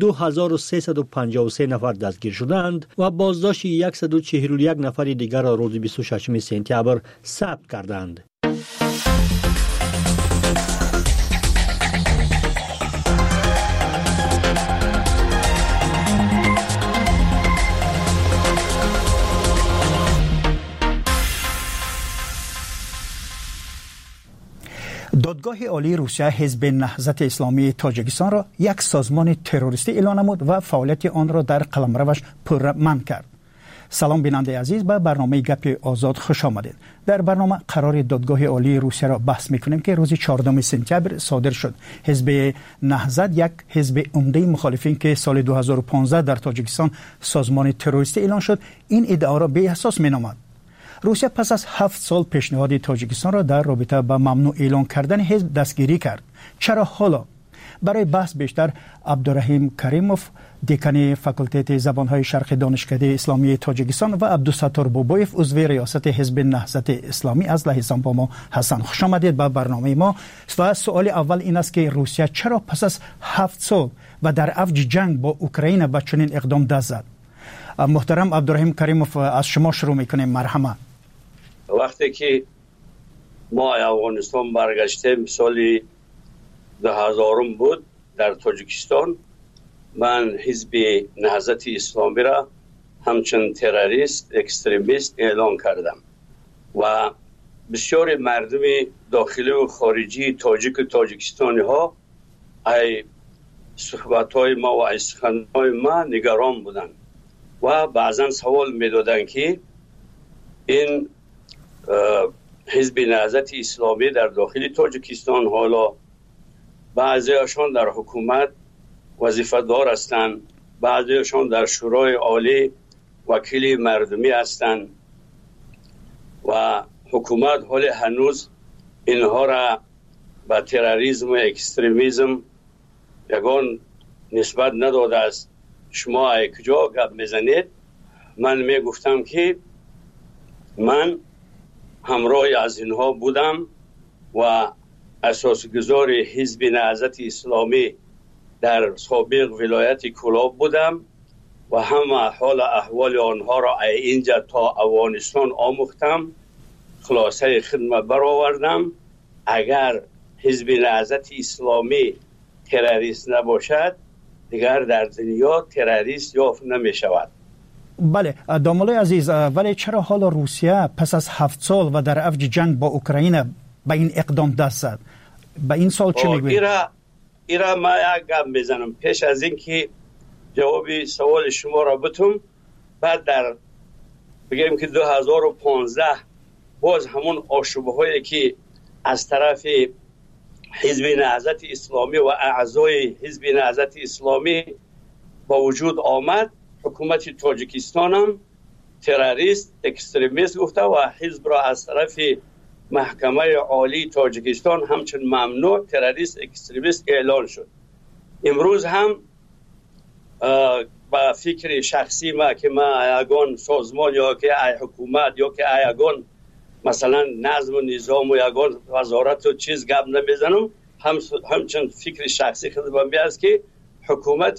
2353 نفر دستگیر شدند و بازداشت 141 نفر دیگر را روز 26 سپتامبر ثبت کردند. دادگاه عالی روسیه حزب نهضت اسلامی تاجیکستان را یک سازمان تروریستی اعلام نمود و فعالیت آن را در قلمروش پرمنع کرد. سلام بیننده عزیز، به برنامه گپ آزاد خوش آمدید. در برنامه قرار دادگاه عالی روسیه را بحث می‌کنیم که روز 14 سپتامبر صادر شد. حزب نهضت یک حزب عمده مخالفین که سال 2015 در تاجیکستان سازمان تروریستی اعلان شد، این ادعا را بی اساس می‌نامد. روسیه پس از 7 سال پیشنهاد تاجیکستان را در رابطه با ممنوع اعلان کردن حزب دستگیری کرد. چرا حالا؟ برای بحث بیشتر عبدالرحیم کریموف، دکان فاکولته زبانهای شرقی دانشکده اسلامی تاجیکستان و عبدالستار بابایف، عضو ریاست حزب نهضت اسلامی از لهستان با ما هستند. خوش آمدید به برنامه ما. و سوال اول این است که روسیه چرا پس از 7 سال و در اوج جنگ با اوکراین به چنین اقدام دست زد؟ محترم عبدالرحیم کریموف، از شما شروع میکنیم. مرحبا. وقتی که ما افغانستان برگشتیم سال 2000 بود در تاجیکستان، من حزب نهضت اسلامی را همچون تروریست اکستریمیست اعلان کردم و بسیار مردم داخلی و خارجی تاجیک و تاجیکستانی ها ای صحبت های ما و ای سخن های ما نگران بودن و بعضا سوال میدادن که این حزب نهضت اسلامی در داخل تاجیکستان حالا بعضیشان در حکومت وظیفه دار هستند، بعضیشان در شورای عالی وکیل مردمی هستند و حکومت حال هنوز اینها را به تروریسم و اکستریمیسم یگان نسبت نداده است. شما کجا گپ میزنید؟ من میگفتم که من همراه از اینها بودم و اساسگذار حزب نهضت اسلامی در سابق ولایت کلاب بودم و همه حال احوال آنها را اینجا تا افغانستان آموختم، خلاصه خدمت برآوردم. اگر حزب نهضت اسلامی تروریست نباشد دیگر در دنیا تروریست یافت نمی شود. بله دامولای عزیز، ولی چرا حالا روسیه پس از 7 سال و در اوج جنگ با اوکراین به این اقدام دست زد؟ به این سال چه میگوید؟ ایرا ما یک گپ بزنم پیش از اینکه جواب سوال شما را بتم. بعد در بگیم که 2015 باز همون آشوبه هایی که از طرف حزب نهضت اسلامی و اعضای حزب نهضت اسلامی با وجود آمد، حکومت تاجیکستان هم تروریست اکستریمیست گفته و حزب را از طرف محکمه عالی تاجیکستان همچون ممنوع تروریست اکستریمیست اعلان شد. امروز هم با فکر شخصی ما که ما یگان سازمان یا که حکومت یا که یگان مثلا نظم و نظام و یگان وزارت و چیز گپ نمیزنم، همچون فکر شخصی خودم بیاست که حکومت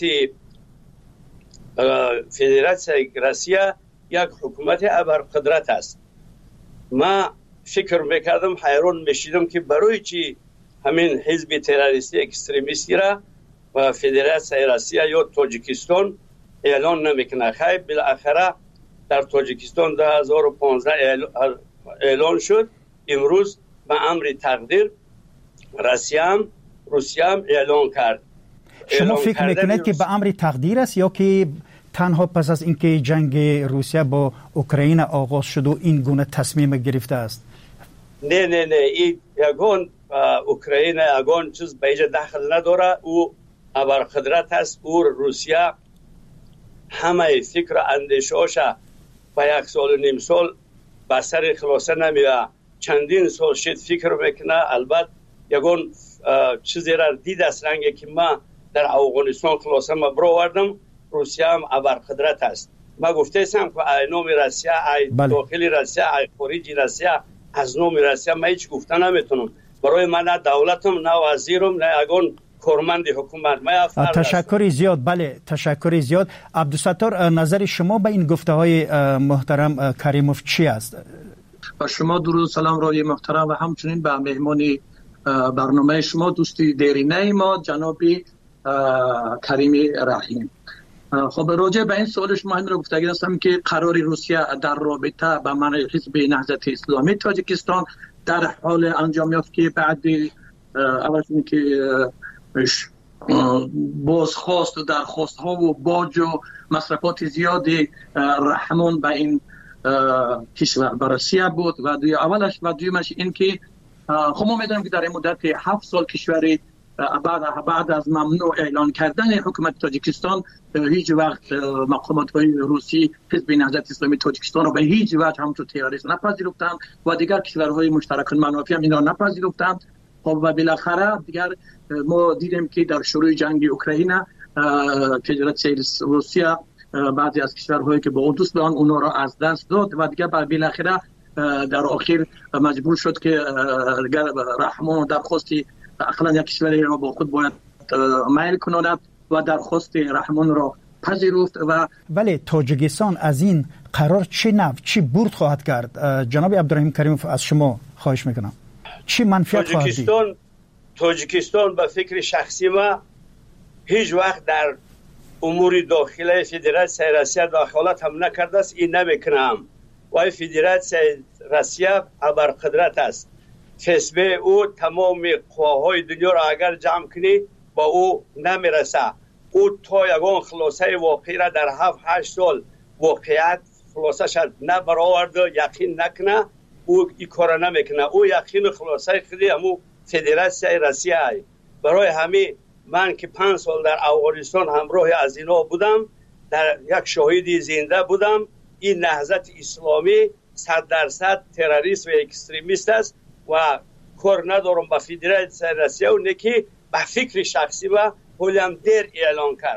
فدراسیون روسیه یک حکومت ابرقدرت است. ما فکر میکردم، حیران میشیدم که برای چی همین حزب تروریستی اکستریمیستی را و فدراسیون روسیه یا تاجیکستان اعلان نمیکنه. خیلی بالاخره در تاجیکستان 2015 اعلان شد. امروز به امر تقدیر روسیه هم اعلان کرد. شما فکر میکنید که به امر تقدیر است یا که تنها پس از اینکه جنگ روسیه با اوکراین آغاز شد و این گونه تصمیم گرفته است؟ نه این یگان اوکراین یگان چیز به اینجا دخل نداره. او ابرقدرت است. او روسیه همه فکر اندیشه‌اش با 1.5 سال به سر خلاصه نمیره. چندین سال شد فکر میکنه. البته یگان چیزی را دید است رنگی که ما در افغانستان خلاصه ما برآوردم. روسیه هم ابرقدرت است. ما گفته ایستم که نام روسیه داخلی روسیه خارجی روسیه از نام روسیه ما هیچ گفته نمیتونم. برای من نه دولتم نه وزیرم نه اگون کارمند حکومت. تشکر زیاد. بله تشکر زیاد. عبدالستار نظر شما به این گفته های محترم کریموف چی است؟ با شما درود سلام رای محترم و همچنین به مهمانی برنامه شما دوستی دیرینه ما جناب کریمی رحیم. خب راجع به این سوال شما این رو گفتگی هستم که قرار روسیه در رابطه با منع حزب نهضت اسلامی تاجیکستان در حال انجام یافت که بعد اول که بازخواست و درخواست ها و باج و مصرفات زیادی رحمان به این کشور روسیه بود و اولش و دویمش این که خب ما میدونیم که در این مدت 7 سال کشوری بعد از ممنوع اعلان کردن حکومت تاجیکستان هیچ وقت مقامات های روسی حزب نهضت اسلامی تاجیکستان رو به هیچ وجه همچون تروریست نپذیرفتند و دیگر کشورهای مشترک منافع هم اینا نپذیرفتند. خب و بالاخره دیگر ما دیدیم که در شروع جنگ اوکراین فدراسیون روسیه بعضی از کشورهایی که با او دوست دارن اونا را از دست داد و دیگر بالاخره در آخر مجبور شد که رحمان درخواستی اقلا یک کشوری را با خود باید میل کند و درخواست رحمان را پذیرفت. و ولی تاجیکستان از این قرار چه نفع چی برد خواهد کرد؟ جناب عبدالرحیم کریموف از شما خواهش میکنم چی منفعت خواهد دید؟ تاجیکستان به فکر شخصی ما هیچ وقت در امور داخلی فدراسیون روسیه دخالت هم نکرده است. این نمیکنم و فدراسیون روسیه ابرقدرت است. کسبه او تمام قواهای دنیا را اگر جمع کنی با او نمیرسه. او تا یگان خلاصه واقعی را در 7-8 سال واقعیت خلاصه شد نبرآورد یقین نکنه. او این کار نمیکنه. او یقین خلاصه خودی همو فدراسیون روسیه ای. برای همین من که 5 سال در افغانستان همراه از اینا بودم در یک شاهدی زنده بودم. این نهضت اسلامی 100% تروریست و اکستریمیست است و کار ندارم با فدراسیون روسیه و نکی به فکر شخصی و هولم دیر اعلان کرد.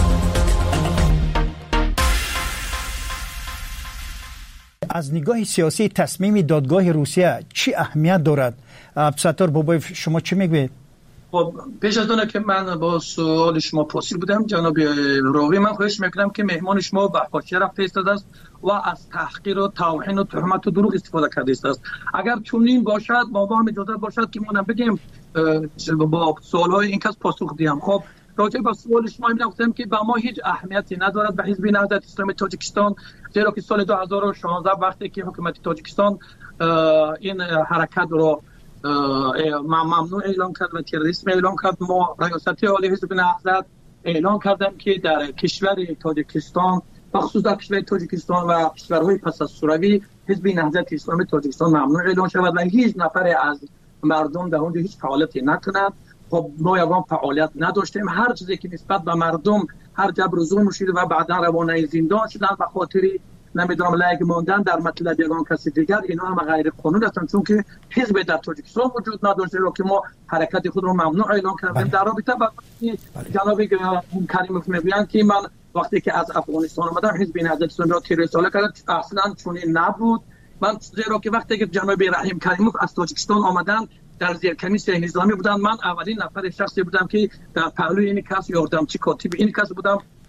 از نگاه سیاسی تصمیم دادگاه روسیه چی اهمیت دارد؟ عبدالستار بابایف شما چی میگوید؟ خب پیش از اون که من با سوال شما پرسید بودم جناب راوی من خواهش میکنم که مهمان شما به حاشیه رفته ایستاده است و از تحقیر و توهین و تهمت و دروغ استفاده کرده است. اگر چنین باشد ما هم اجازه باشد که ما بگیم با سوالهای این کس پاسخ دیم. خب راجع به سوال شما میگفتم که با ما هیچ اهمیتی ندارد به حزب نهضت اسلامی تاجیکستان، زیرا که سال 2016 وقتی که حکومت تاجیکستان این حرکت رو ممنوع اعلان کرد و تروریسم اعلان کرد، ما ریاست عالی حزب نهضت اعلان کردم که در کشور تاجیکستان بخصوص در کشور تاجیکستان و کشورهای پس از شوروی حزب نهضت اسلامی تاجیکستان ممنوع اعلان شود و هیچ نفر از مردم در اونجا هیچ فعالیتی نکند. خب ما یگان فعالیت نداشتیم. هر چیزی که نسبت به مردم هر جبر و ظلم شده و بعدا روانه زندان شدن به خاطر نمیدونم لایق ماندن در مطلب یگان کسی دیگر، اینا هم غیر قانونی هستند چون که حزب در تاجیکستان وجود نداشته رو که ما حرکت خود رو ممنوع اعلان کردیم. در رابطه با جناب کریموف میگویند که من وقتی که از افغانستان اومدم حزب نهضت اسلامی را تروریست اعلام کردم، اصلا چنین نبود. من زیرا که وقتی که جناب رحیم کریموف از تاجیکستان آمدن در زیر کمیسیون نظامی بودن، من اولین نفر شخصی بودم که در پهلوی این کس یاردمچی کاتب این کس بودم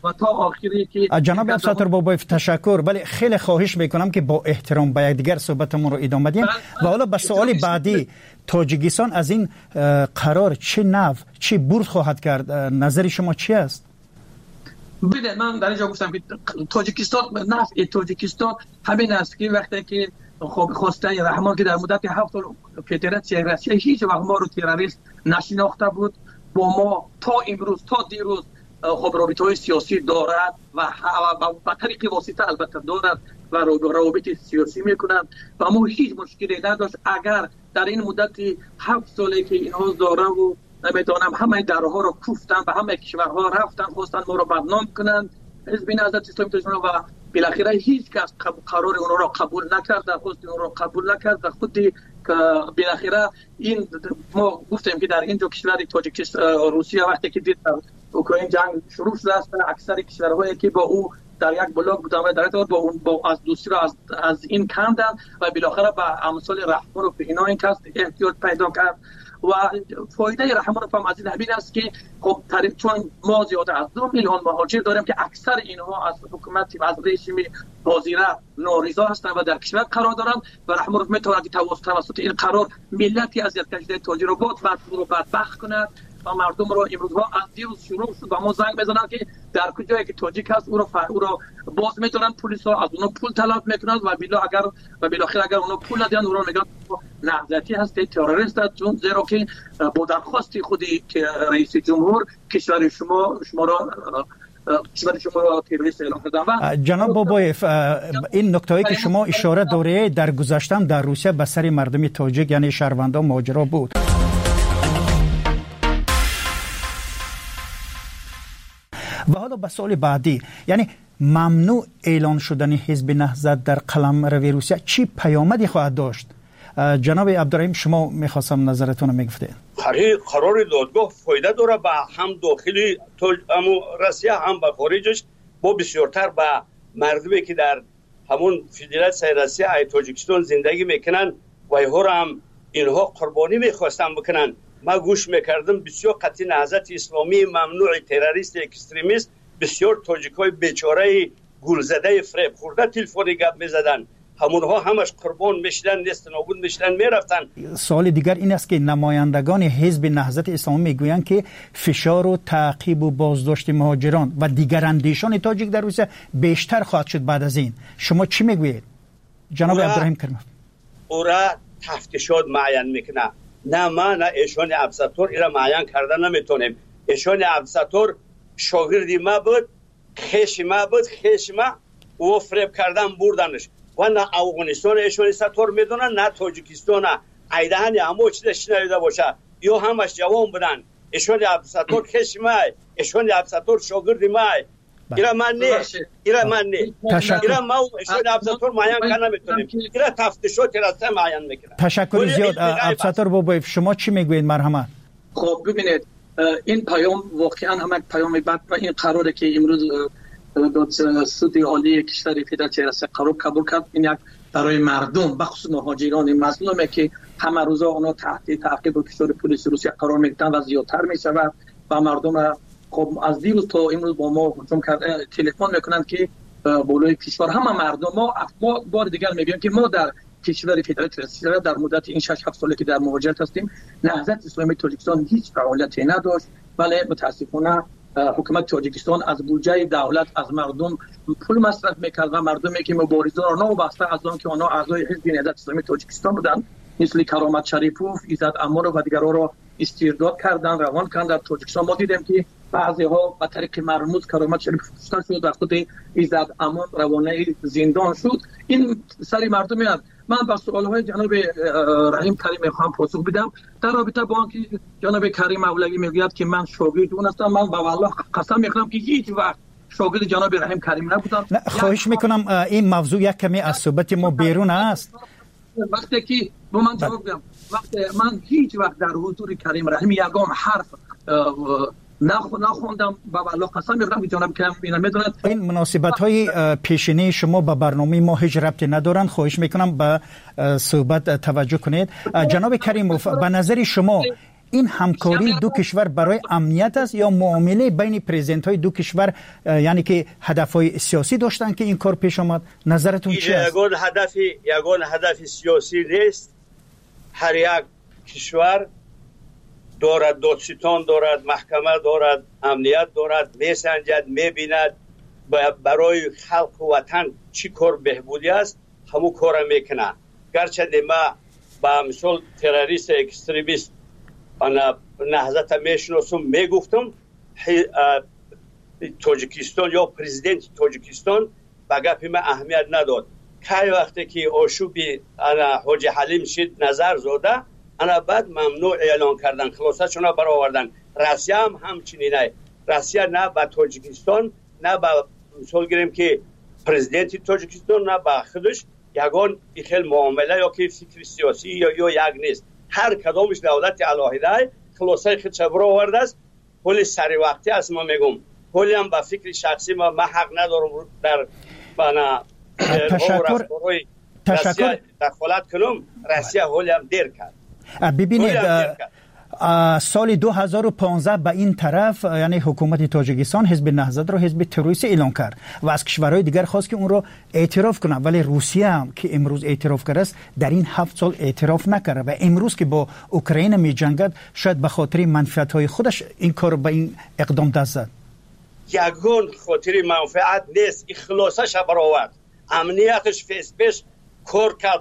و تا آخری که جناب افسر بابایف تشکر. ولی خیلی خواهش میکنم که با احترام به یکدیگر صحبتمون رو ادامه بدیم و حالا به سوال بعدی، تاجیکستان از این قرار چه نفع چه برد خواهد کرد؟ نظر شما چی است؟ بله، من در اینجا گفتم که تاجیکستان نفع تاجیکستان همین است که وقتی که خب خواسته رحمان که در مدت 7 سال فدراسیون روسیه هیچ وقت ما رو تروریست نشناخته بود، با ما تا امروز تا دیروز خب رابطه‌های سیاسی دارد و با طریق واسطه البته دارد و روابط سیاسی میکنند و ما هیچ مشکلی نداشت. اگر در این مدت 7 سالی که اینها دارن و نمیدونم همه درها رو کوفتن و همه کشورها رفتن خواستن ما رو بدنام کنند، حزب نهضت اسلامی تاجیکستان و بالاخره هیچ کس قرار اون رو قبول نکرد، خواست اون رو قبول نکرد. خودی که بالاخره این ما گفتیم که در اینجا کشور تاجیکستان روسیه وقتی که دید اوکراین جنگ شروع شده است، اکثر کشورهایی که با او در یک بلاک بودن و در با اون با از دوستی را از این کندن و بالاخره به امثال رحمان و پینا این کس احتیاج پیدا کرد. و فایده رحمان هم از این همین است که خب چون ما زیاده از 2 میلیون مهاجر داریم که اکثر اینها از حکومت و از رژیم حاضره نارضا هستند و در کشور قرار دارند و رحمان میتواند توسط این قرار ملتی اذیت کشیده تاجر رو بدبخت کند و مردم رو امروزها از دیروز شروع شد و ما زنگ بزنن که در کجایی که تاجیک هست او رو باز میتونن، پلیس ها از اونها پول طلب میکنن و بالاخره اگر اونها پول ندن او رو میگن نهضتی هست، تروریست است، چون زیرا که با درخواست خودی که رئیس جمهور کشور شما را تروریست اعلام کردن. جناب بابایف، این نکته‌ای که شما اشاره داره در گذشته در روسیه به سر مردم تاجیک یعنی شهروندان ماجرا بود. و حالا به سوال بعدی، یعنی ممنوع اعلان شدن حزب نهضت در قلمرو روسیه چی پیامدی خواهد داشت؟ جناب عبدالرحیم شما میخواستم نظرتون رو میگفتید. قرار دادگاه فایده داره به هم داخلی روسیه هم به خارجش، با بسیارتر به مردمی که در همون فدراسیون روسیه ای تاجیکستان زندگی میکنن و اینها قربانی میخواستن بکنن. ما گوش میکردم بسیار قطعی نهضت اسلامی ممنوع، تروریست اکستریمیست، بسیار تاجیکای بیچاره گولزده فریب خورده تلفنی گپ میزدن، همونها همش قربان میشدن، نیست نابود میشدن، میرفتن. سوال دیگر این است که نمایندگان حزب نهضت اسلامی میگویند که فشار و تعقیب و بازداشت مهاجران و دیگر اندیشان تاجیک در روسیه بیشتر خواهد شد بعد از این. شما چی میگویید جناب عبدالرحیم کریموف؟ او را تفتیشات معین میکنه، نه ما نه ایشان عبدالستار ایرا معین کردن نمیتونیم. ایشان عبدالستار شاگردی ما بود، خیش ما او فریب کردن بردنش و نه افغانستان ایشان ستار میدونن نه تاجیکستان، ایدهانی همه چیزش نشنیده باشه یا همش جوان بودن. ایشان عبدالستار خیش ما، ایشان عبدالستار شاگردی ما، ایرا من نه ایرا ما ایشان عبدالستار معین کردن نمیتونیم. ایرا تفتیشات راسته معین میکنه. تشکر زیاد. عبدالستار بابایف شما چی میگوید؟ مرحمت. خب ببینید، این پیام واقعا هم یک پیام بد و این قراره که امروز سود عالی کشور فدراسیون روسیه قرار قبول کرد، این یک برای مردم بخصوص مهاجران مظلومه که همه روزا اونا تحت تعقیب و فشار پلیس روسیه قرار میگیرن و زیادتر میشود و مردم خب از دیروز تا امروز با ما هجوم کرده تلفن میکنن که بالای کشور همه مردم ما بار دیگر میگیم که ما در کشور فدراسیون روسیه در مدت این 6-7 سالی که در مهاجرت هستیم، نهضت اسلامی تاجیکستان هیچ فعالیتی نداشت، ولی متاسفانه حکومت تاجیکستان از بودجه دولت از مردم پول مصرف میکرد و مردمی که مبارزان را وابسته از آن که آنها اعضای حزب نهضت اسلامی تاجیکستان بودند مثل کرامت شریپوف، ایزد امار و دیگرها را استرداد کردن، روان کردن. در تاجیکستان ما دیدیم که بعضی ها به طریق مرموز کرامت شریپوف کشته شد و خود ایزد امان روانه زندان شد. این سری مردمی است. من با سوال‌های جناب رحیم کریم میخوام پاسخ بدم در رابطه با اینکه جناب کریم مولوی میگوید که من شاگرد اون هستم. من با والله قسم میخورم که هیچ وقت شاگرد جناب رحیم کریم نبودم. خواهش میکنم این موضوع یک کمی از صحبت ما بیرون است. وقتی که با من جواب بدم، وقتی من هیچ وقت در حضور کریم رحیم یگام حرف نخوندم، با والله قسم میخورم که جناب کریم اینا میدونن. این مناسبت های پیشینی شما با برنامه ما هیچ ربطی ندارن. خواهش میکنم به صحبت توجه کنید. جناب کریموف، به نظر شما این همکاری دو کشور برای امنیت است یا معامله بین پرزیدنت های دو کشور، یعنی که هدف های سیاسی داشتن که این کار پیش آمد؟ نظرتون چی است؟ یگان هدف سیاسی نیست. هر یک کشور دارد دادستان دارد، محکمه دارد، امنیت دارد، میسنجد، میبیند برای خلق و وطن چی کار بهبودی است همون کار میکنه. گرچه ما با مثال تروریست اکستریمیست انا نهضت میشناسم، میگفتم تاجیکستان یا پرزیدنت تاجیکستان به گپ ما اهمیت نداد. که وقتی که آشوبی انا حاجی حلیم شد نظر زاده، انا بعد ممنوع اعلان کردن، خلاصه شونا برآوردن. روسیه هم همچنینه. روسیه نه با تاجیکستان نه با مثال گیریم که پرزیدنت تاجیکستان نه با خودش یگان خیلی معامله یا که فکر سیاسی یا یک نیست. هر کدامش دولت علاهده خلاصه خودش برآورده است. ولی سری وقتی است ما میگم، ولی هم با فکر شخصی ما حق ندارم در بنا تشکر دخالت کنم. روسیه ولی هم دیر کرد. ببینید سال 2015 به این طرف یعنی حکومت تاجیکستان حزب نهضت را حزب تروریستی اعلان کرد و از کشورهای دیگر خواست که اون را اعتراف کنه، ولی روسیه هم که امروز اعتراف کرده است در این 7 سال اعتراف نکرده و امروز که با اوکراین می جنگد شاید به خاطر منفعت‌های خودش این کار به این اقدام دست زد. یگان خاطر منفعت نیست، اخلاصش برآورد، امنیتش فیس کار کرد.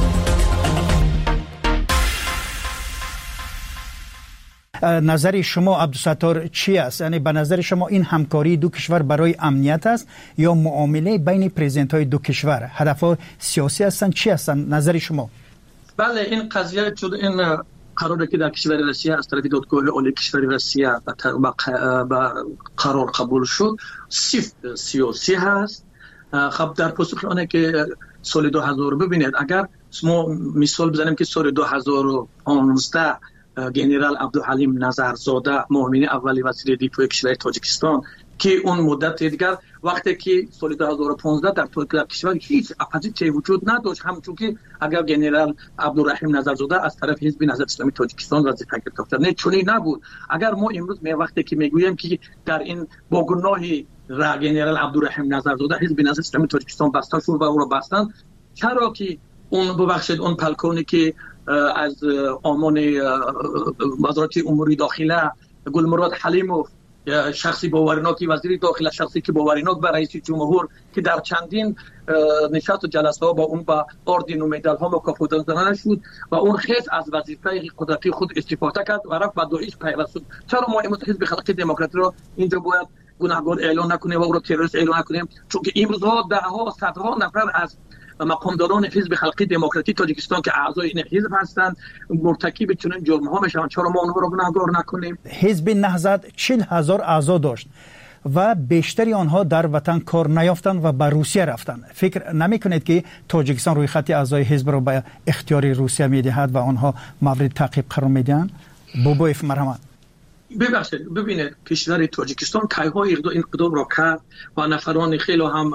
نظر شما عبدالستار چی است؟ یعنی به نظر شما این همکاری دو کشور برای امنیت است یا معامله بین پرزیدنت های دو کشور؟ هدفها سیاسی هستند چی هستند نظر شما؟ بله، این قضیه چون این قراره که در کشور روسیه از طرف دادگاه عالی کشور روسیه به قرار قبول شد سیاسی هست. خب در پاسخ آنه که سال 2000 ببینید، اگر ما مثال بزنیم که سال 2015 گنرال عبدالحلیم نظرزاده معاون اولی وزیر دفاع کشور تاجیکستان که اون مدت دیگر وقتی که سال 2015 در کشور هیچ اپوزیسیونی وجود نداشت، همچون که اگر گنرال عبدالرحیم نظرزاده از طرف حزب نهضت اسلامی تاجیکستان وظیفه گرفته نه چونی نبود. اگر ما امروز وقتی که میگوییم که در این با گناه گنرال عبدالرحیم نظرزاده حزب نهضت اسلامی تاجیکستان بسته شد و او را بستن، چرا که اون ببخشید اون پلکونی که از آمان وزارت امور داخله گلمراد حلیموف شخصی باورناکی وزیر داخله، شخصی که باورناک به رئیس جمهور که در چندین نشست و جلسه ها با اون با اردن و مدال ها مکافات دادن شد و اون خیز از وظیفه قدرتی خود استفاده کرد و رفت به داعش پیوست شد. چرا ما امروز حزب خلق دموکراتی رو اینجا باید گناهکار اعلان نکنیم و او رو تروریست اعلان نکنیم؟ چون که امروز ها دهها صدها نفر از مقامداران حزب خلقی دموکراتی تاجیکستان که اعضای این حزب هستند مرتکب چنین جرم ها میشن. چرا ما اونها رو گناهکار نکنیم؟ حزب نهضت 40,000 اعضا داشت و بیشتری آنها در وطن کار نیافتند و به روسیه رفتند. فکر نمیکنید که تاجیکستان روی خط اعضای حزب را به اختیار روسیه میدهد و آنها مورد تعقیب قرار میدهند؟ بوبویف مرحمت. ببخشید، ببینید کشور تاجیکستان کایها اقدام را کرد و نفران خیلی هم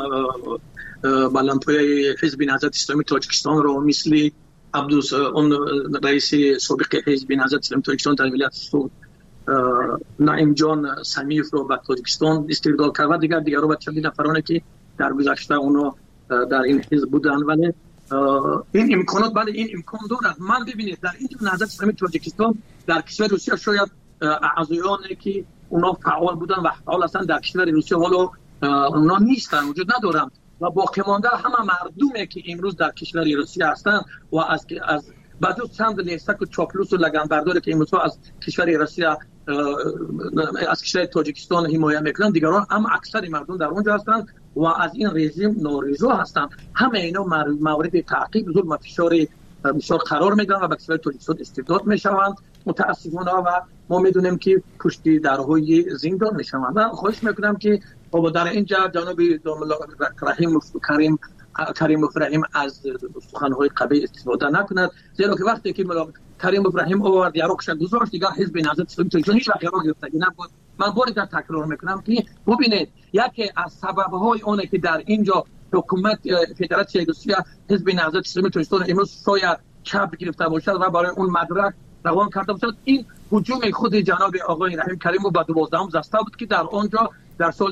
بلندپایه حزب نهضت اسلامی تاجیکستان رو مثل اون رئیس سابق حزب نهضت اسلامی تاجیکستان در ولایت سوت نعیم جان سمیف رو به تاجیکستان استرداد کرد و دیگر رو به چندین نفرانی که در گذشته اونا در این حزب بودن. ولی این امکانات بله این امکان دارد. من ببینید در این نهضت اسلامی تاجیکستان در کشور روسیه شاید اعضایانی که اونا فعال بودن و فعال هستن در کشور روسیه حالا اونا نیستن، وجود ندارن و باقی مانده همه مردمی که امروز در کشور روسیه هستند و از بعد چند لیستک و چاپلوس و لگنبرداری که امروز از کشور روسیه از کشور تاجیکستان حمایت میکنن، دیگران هم اکثر مردم در اونجا هستند و از این رژیم نارضا هستند. همه اینا مورد تعقیب، ظلم و فشار قرار میگیرن و به کشور تاجیکستان استرداد میشوند متاسفانه و ما میدونیم که پشت درهای زندان میشوند. من خواهش میکنم که در اینجا جناب کریم ابراهیم از سخنهای قبیح استفاده نکند، زیرا که وقتی که کریم ابراهیم آورد یاروکش گذاشت دیگه حزب نهضت اسلامی تاجیکستان هیچ وقت یارو گرفتگی نبود. من باری در تکرار میکنم که ببینید یکی از سببهای اونه که در اینجا حکومت فدراسیون روسیه حزب نهضت اسلامی تاجیکستان امروز شاید چپ گرفته باشد و برای اون مدرک روان کرده باشد. این هجوم خود جناب آقای رحیم کریم به 12ام زسته بود که در آنجا در سال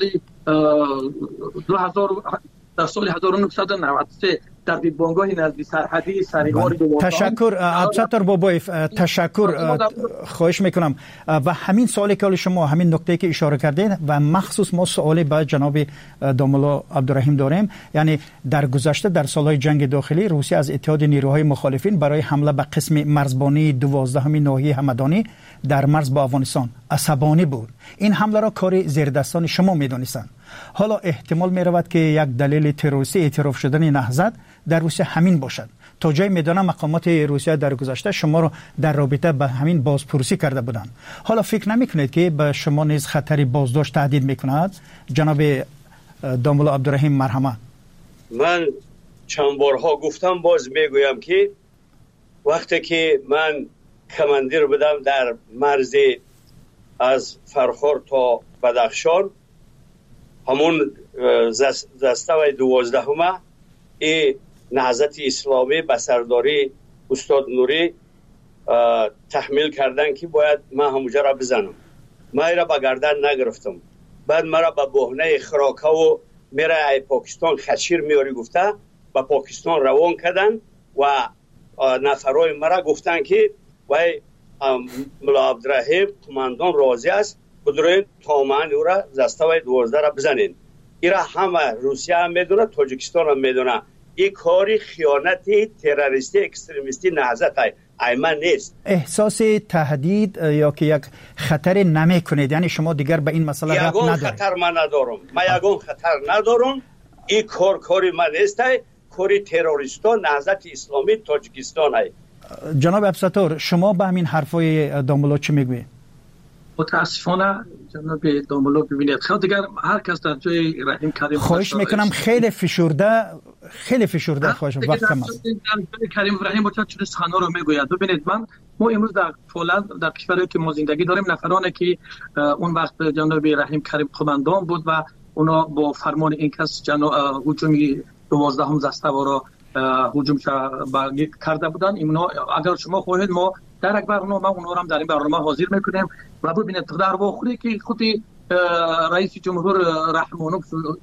1993 در بانگاه نزدی سرحدی سریوار تشکر عبدالستار بابایف، تشکر خواهش میکنم. و همین سوالی که شما همین نکته که اشاره کردید و مخصوص ما سوالی به جناب داملا عبدالرحیم داریم، یعنی در گذشته در سالهای جنگ داخلی روسیه از اتحاد نیروهای مخالفین برای حمله به قسم مرزبانی 12 ناحیه همدانی در مرز با افغانستان عصبانی بود. این حمله را کار زیردستان شما میدانستند. حالا احتمال می رود که یک دلیل تروریستی اعتراف شدن نهضت در روسیه همین باشد. تا جای میدانم مقامات روسیه در گذشته شما را در رابطه به همین بازپرسی کرده بودند. حالا فکر نمی کنید که به شما نیز خطری بازداشت تهدید میکند؟ جناب داملا عبدالرحیم مرحمت. من چند بارها گفتم، باز میگویم که وقتی که من کماندیر بودم در مرز از فرخار تا بدخشان، همون دسته 12 ای نهضت اسلامی به سرداری استاد نوری تحمیل کردن که باید من همونجا را بزنم. من را به گردن نگرفتم. بعد مرا به بهانه خراکه و میره ای پاکستان خشیر میاری گفته به پاکستان روان کردن و نفرای مرا گفتن که وای ملا عبدالرحیم قماندان راضی است، بدرین تامن او را دسته 12 را بزنین. ایرا همه روسیه هم میدونه، تاجیکستان هم میدونه. این کاری خیانتی تروریستی اکستریمیستی نهضت ایمن نیست. احساس تهدید یا که یک خطر نمی کنید؟ یعنی شما دیگر به این مسئله ربط ندارید؟ خطر من ندارم. من یگان خطر ندارم. این کاری من نیست. کاری تروریستان نهضت اسلامی تاجیکستان است. جناب عبدالستار، شما به همین حرفای داملا چی میگویید؟ متاسفانه جناب داملا ببینید خیلی دیگر هر کس در جای رحیم کریم خواهش میکنم خیلی فشرده خواهش وقت کم است. کریم رحیم با چه سخنان رو میگوید. ببینید ما امروز در فولاد در کشوری که ما زندگی داریم، نفرانی که اون وقت جناب رحیم کریم قماندان بود و اونا با فرمان این کس هجوم 12 دسته را هجوم کرده بودن. اینا اگر شما خواهید ما در یک برنامه اونا رو هم در این برنامه حاضر میکنیم و ببینید در واقعی که خود رئیس جمهور رحمانوف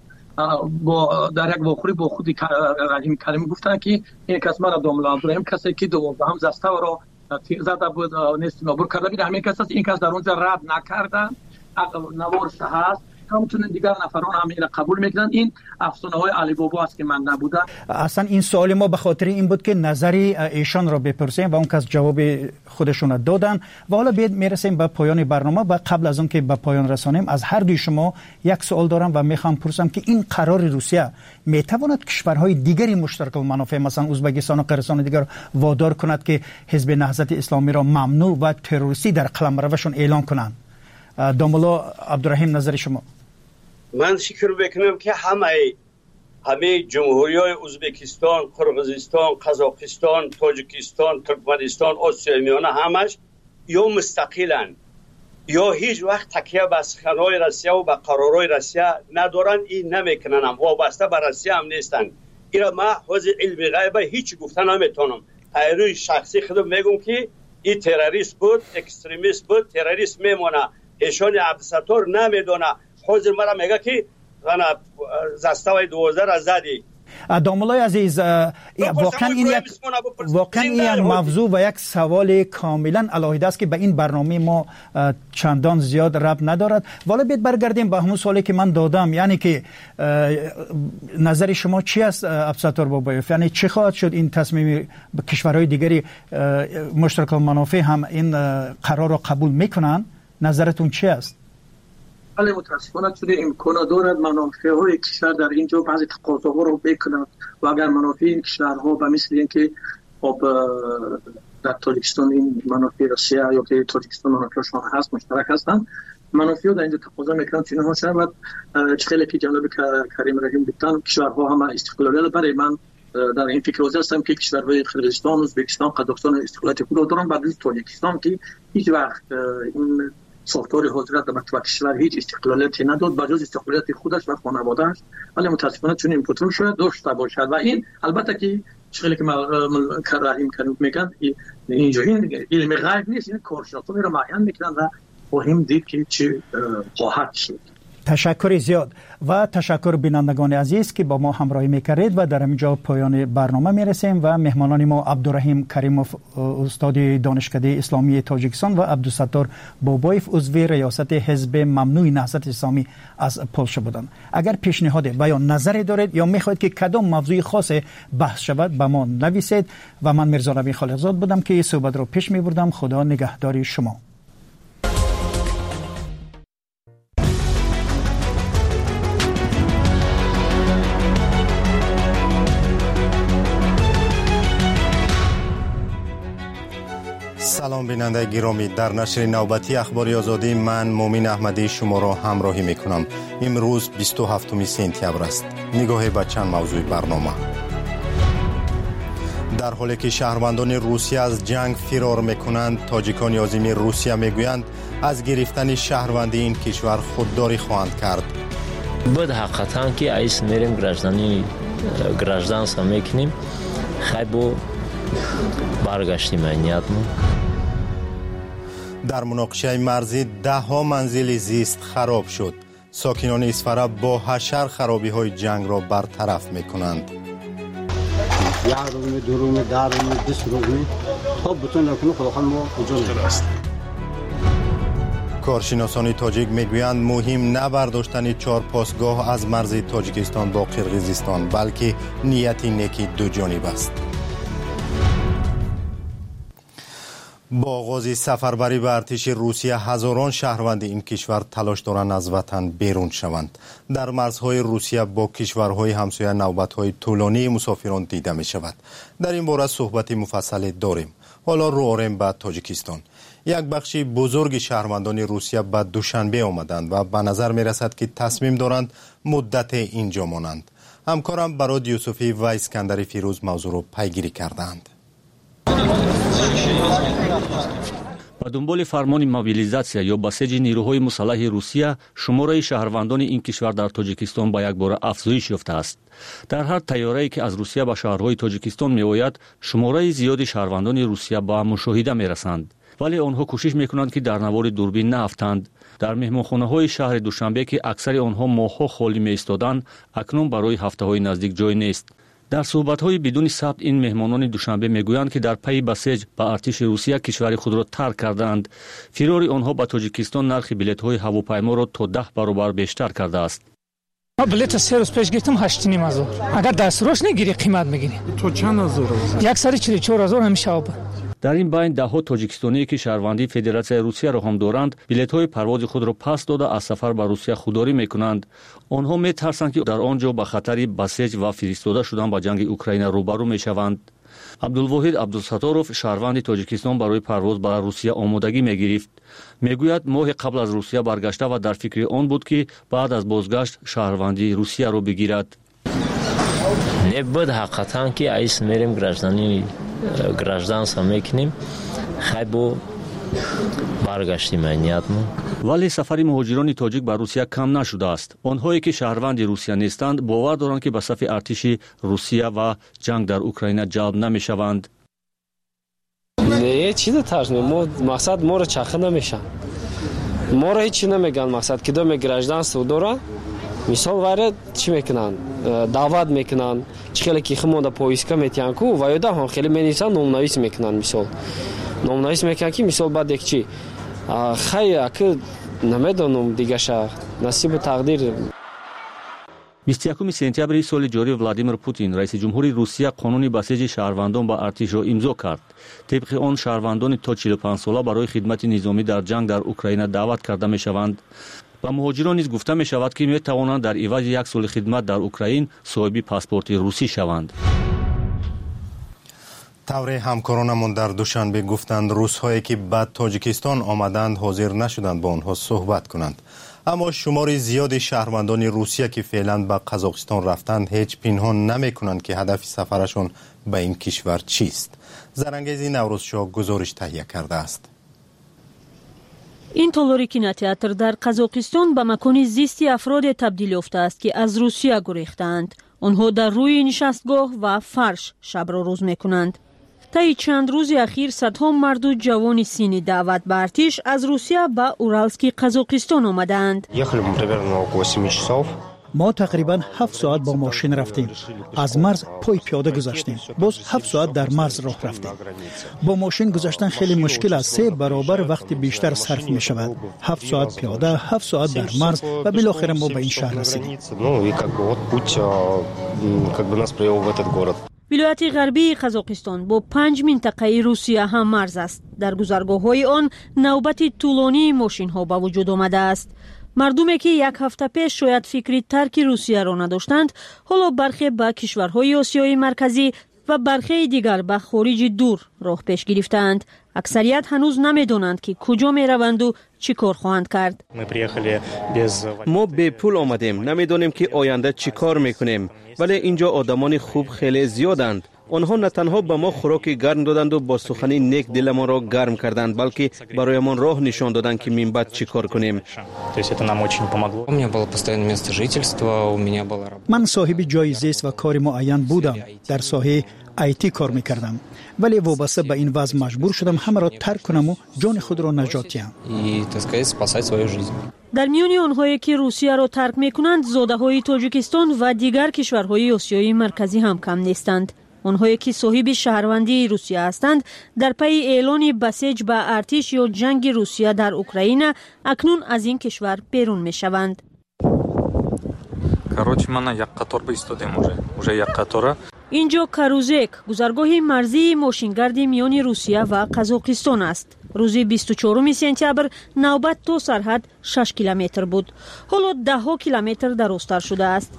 با در یک واقعی با خود رحیم کریم گفتن که این کس مرا داملا عبدالرحیم کسی که 12 دسته را زده بود نیست نابود کرده بود، همین کس است. این کس در اونجا رد نکردن، نوارش هست، همچنین دیگر نفران هم این قبول میکنن. این افسانه های علی بابا است که من نبودم. اصلا این سوال ما به خاطر این بود که نظری ایشان را بپرسیم و اون کس جواب خودشون دادن و حالا میرسیم به پایان برنامه. و قبل از اون که به پایان رسانیم از هر دوی شما یک سوال دارم و میخوام پرسم که این قرار روسیه میتواند کشورهای دیگری مشترک المنافع مثلا ازبکستان و قرقیزستان دیگر وادار کند که حزب نهضت اسلامی را ممنوع و تروریستی در قلمروشون اعلان کنند؟ داملا عبدالرحیم، نظر شما؟ من فکر میکنم که همه جمهوری‌های ازبکستان، قرقیزستان، قزاقستان، تاجیکستان، ترکمنستان، آسیای میانه همش یا مستقلن یا هیچ وقت تکیه به سخنهای روسیه و به قرارهای روسیه ندارن. این نمیکنن، هم وابسته به روسیه هم نیستن. اینا من حوزه علم غیبه هیچ گفتن نمیتونم. روی شخصی خودم میگم که این تروریست بود، اکستریمیست بود، تروریست میمونه. ایشان عبدالستار نمیدونه. حاضر مرا میگه که غنا دسته 12 را زدی. داملای عزیز، واقعا این یک موضوع و یک سوال کاملا علاهده است که به این برنامه ما چندان زیاد ربط ندارد. ولی بیت برگردیم به همون سوالی که من دادم، یعنی که نظر شما چی است عبدالستار بابایف؟ یعنی چه خواهد شد این تصمیم کشورهای دیگری مشترک المنافع هم این قرار را قبول میکنن؟ نظرتون چی است؟ ولی متاسفانه چون امکان دارد منافع های کشور در اینجا بعضی تقاضاها رو بکند و اگر منافع این کشورها به مثل اینکه در تاجیکستان این منافع روسیه یا که تاجیکستان منافعشان هست مشترک هستند، منافع در اینجا تقاضا میکنند چون ها شد خیلی که جناب کریم رحیم گفتن کشورها هم استقلالیت. برای من در این فکر روزی هستم که کشورهای قرقیزستان، ازبکستان، قزاقستان استقلالیت خود دارن، بعد از تاجیکستان که هیچ وقت این ساختار حضرت در کشور هیچ استقلالیتی نداد بجز استقلالیت خودش و خانواده‌اش، ولی متاسفانه چون این پترول شده داشته باشد و این البته که خیلی که کراییم کنیم میگن اینجا این علم غیب نیست، این کارشناسان رو معین میکنن و خواهیم دید که چی خواهد شد. تشکر زیاد و تشکر بینندگان عزیز که با ما همراهی میکردید و در اینجا پایان برنامه میرسیم و مهمانان ما عبدالرحیم کریموف استاد دانشکده اسلامی تاجیکستان و عبدالستار بابایف عضو ریاست حزب ممنوع نهضت اسلامی از پولشا بودند. اگر پیشنهاد و یا نظری دارید یا میخواهید که کدام موضوع خاص بحث شود به ما نویسید و من میرزا نبی خالقزاد بودم که این صحبت رو پیش میبردم. خدا نگهدار شما. سلام بیننده گرامی، در نشر نوبتی اخبار آزادی من مومین احمدی شما را همراهی میکنم. امروز 27 سپتامبر است. نگاهی به چند موضوع برنامه. در حالی که شهروندان روسیه از جنگ فرار میکنند، تاجیکان عازم روسیه میگویند از گرفتن شهروندی این کشور خودداری خواهند کرد. بود حقیقتا که ایس میریم گражданство میکنیم، خیلی برگشتیم اینیاتمون. در مناقشه مرزی 10 منزل زیست خراب شد. ساکنان اسفره با حشر خرابی های جنگ را برطرف می کنند. کارشناسان تاجیک می گویند مهم نه برداشتن 4 پاسگاه از مرز تاجیکستان با قرقیزستان، بلکه نیت نیکی دو جانب است. با آغاز سفربری به ارتش روسیه هزاران شهروند این کشور تلاش دارند از وطن بیرون شوند. در مرزهای روسیه با کشورهای همسایه نوبت‌های طولانی مسافران دیده می شود. در این باره صحبت مفصل داریم. حالا رو آوریم به تاجیکستان. یک بخش بزرگ شهروندان روسیه به دوشنبه آمدند و به نظر می رسد که تصمیم دارند مدت اینجا مانند. همکارم براد یوسفی و اسکندر فیروز موضوع را پیگیری کردند. با دنبال فرمان موبیلیزاسیا یا بسیج نیروهای مسلح روسیه، شماره شهروندان این کشور در تاجیکستان با یک بار افزایش یافته است. در هر طیاره‌ای که از روسیه به شهرهای تاجیکستان می‌آید، شماره زیادی شهروندان روسیه با مشاهده می‌رسند، ولی آنها کوشش می‌کنند که در نوار دوربین نافتند. در مهمانخانه‌های شهر دوشنبه که اکثر آنها ماه‌ها خالی می‌ایستادند، اکنون برای هفته‌های نزدیک جای نیست. در صحبت‌های بدون ثبت این مهمانان دوشنبه میگویند که در پی بسیج به ارتش روسیه کشور خود را ترک کردند. فرار آنها به تاجیکستان نرخ بلیط‌های هواپیما را تا 10 برابر بیشتر کرده است. ما بلیط 3 روز پیش گرفتم 8,500. اگر دستروش نگیری قیمت میگیری. تو چند هزار؟ 144,000 همیشه آب. در این بین دهها تاجیکستانی که شهروندی فدراسیون روسیه را هم دارند، بلیط‌های پرواز خود را پس داده از سفر به روسیه خودداری میکنند. آنها میترسند که در آنجا به خطر بسیج و فرستاده شدن به جنگ اوکراین روبرو میشوند. عبدالواحد عبدالستاروف شهروند تاجیکستان برای پرواز به روسیه آمادگی میگرفت. میگوید ماه قبل از روسیه برگشته و در فکر آن بود که بعد از بازگشت شهروندی روسیه را بگیرد. نبود حقیقتا که ایس میریم گражданство میکنیم، خیلی برگشتیم اینیاتمون. ولی سفر مهاجران تاجیک به روسیه کم نشده است. آنهایی که شهروند روسیه نیستند باور دارند که به صف ارتش روسیه و جنگ در اوکراین جلب نمیشوند. نه چیز ترسنه مقصد ما رو چخه نمیشن. ما رو هیچی نمیگن. مقصد کدام گражданство داره. مثال وارد چی میکنن؟ دعوت میکنن. خیلی که خمونده پویسکا میتیان کو و یاده هم خیلی منیسان نامنویس میکنن. مثال نامنویس میکنن که مثال بعد یک چی خیلی اکه نمیدونم دیگه شا نصیب تقدیر. 21 سپتامبر سال جاری ولادیمیر پوتین رئیس جمهوری روسیه قانون بسیج شهروندان با ارتش را امضا کرد. طبق آن شهروندان تا 45 ساله برای خدمت نظامی در جنگ در اوکراین دعوت کرده میشوند. و مهاجران نیز گفته می شود که می توانند در عوض 1 سال خدمت در اوکراین صاحب پاسپورت روسی شوند. طور همکارانمون در دوشنبه گفتند روس‌هایی که به تاجیکستان آمدند حاضر نشدند با آنها صحبت کنند. اما شمار زیاد شهروندان روسیه که فعلا به قزاقستان رفتند هیچ پنهان نمی‌کنند که هدف سفرشون به این کشور چیست. زرنگیزی نوروزشاه گزارش تهیه کرده است. این تالاری کیناتئاتر در قزاقستان به مکان زیستی افراد تبدیل یافته است که از روسیه گریختند. آنها در روی نشستگاه و فرش شب را روز میکنند. طی چند روز اخیر صدها مرد و جوان سینی دعوت به ارتش از روسیه به اورالسکی قزاقستان آمدند. ما تقریبا 7 ساعت با ماشین رفتیم. از مرز پای پیاده گذشتیم. باز 7 ساعت در مرز راه رفتیم. با ماشین گذشتن خیلی مشکل است. 3 برابر وقت بیشتر صرف می شود. 7 ساعت پیاده، 7 ساعت در مرز و بالاخره ما به این شهر رسیدیم. ولایت غربی قزاقستان با 5 منطقه روسیه هم مرز است. در گذرگاه‌های آن نوبت طولانی ماشین‌ها به وجود آمده است. مردمی که یک هفته پیش شاید فکری ترک روسیه را نداشتند، حالا برخی به کشورهای آسیای مرکزی و برخی دیگر به خارج دور راه پیش گرفتند. اکثریت هنوز نمیدانند که کجا می روند و چی کار خواهند کرد. ما به پول آمدیم، نمیدانیم که آینده چی کار میکنیم، ولی اینجا آدمان خوب خیلی زیادند. آنها نه تنها به ما خوراک گرم دادند و با سخنی نیک دل ما را گرم کردند، بلکه برایمان راه نشان دادند که من بعد چی کار کنیم. من صاحب جای زیست و کار معین بودم. در ساحه آیتی کار میکردم، ولی وابسته به این وضع مجبور شدم همه را ترک کنم و جان خود را نجات دهم. در میان آنهایی که روسیه را ترک میکنند، زاده‌های تاجیکستان و دیگر کشورهای آسیای مرکزی هم کم نیستند. آنهایی که صاحب شهروندی روسیه هستند، در پی اعلان بسیج به ارتش یا جنگ روسیه در اوکراین اکنون از این کشور بیرون میشوند. اینجا کاروزک گذرگاه مرزی ماشینگرد میان روسیه و قزاقستان است. روز 24 سپتامبر نوبت تا سرحد 6 کیلومتر بود. حالا 10 کیلومتر درازتر شده است.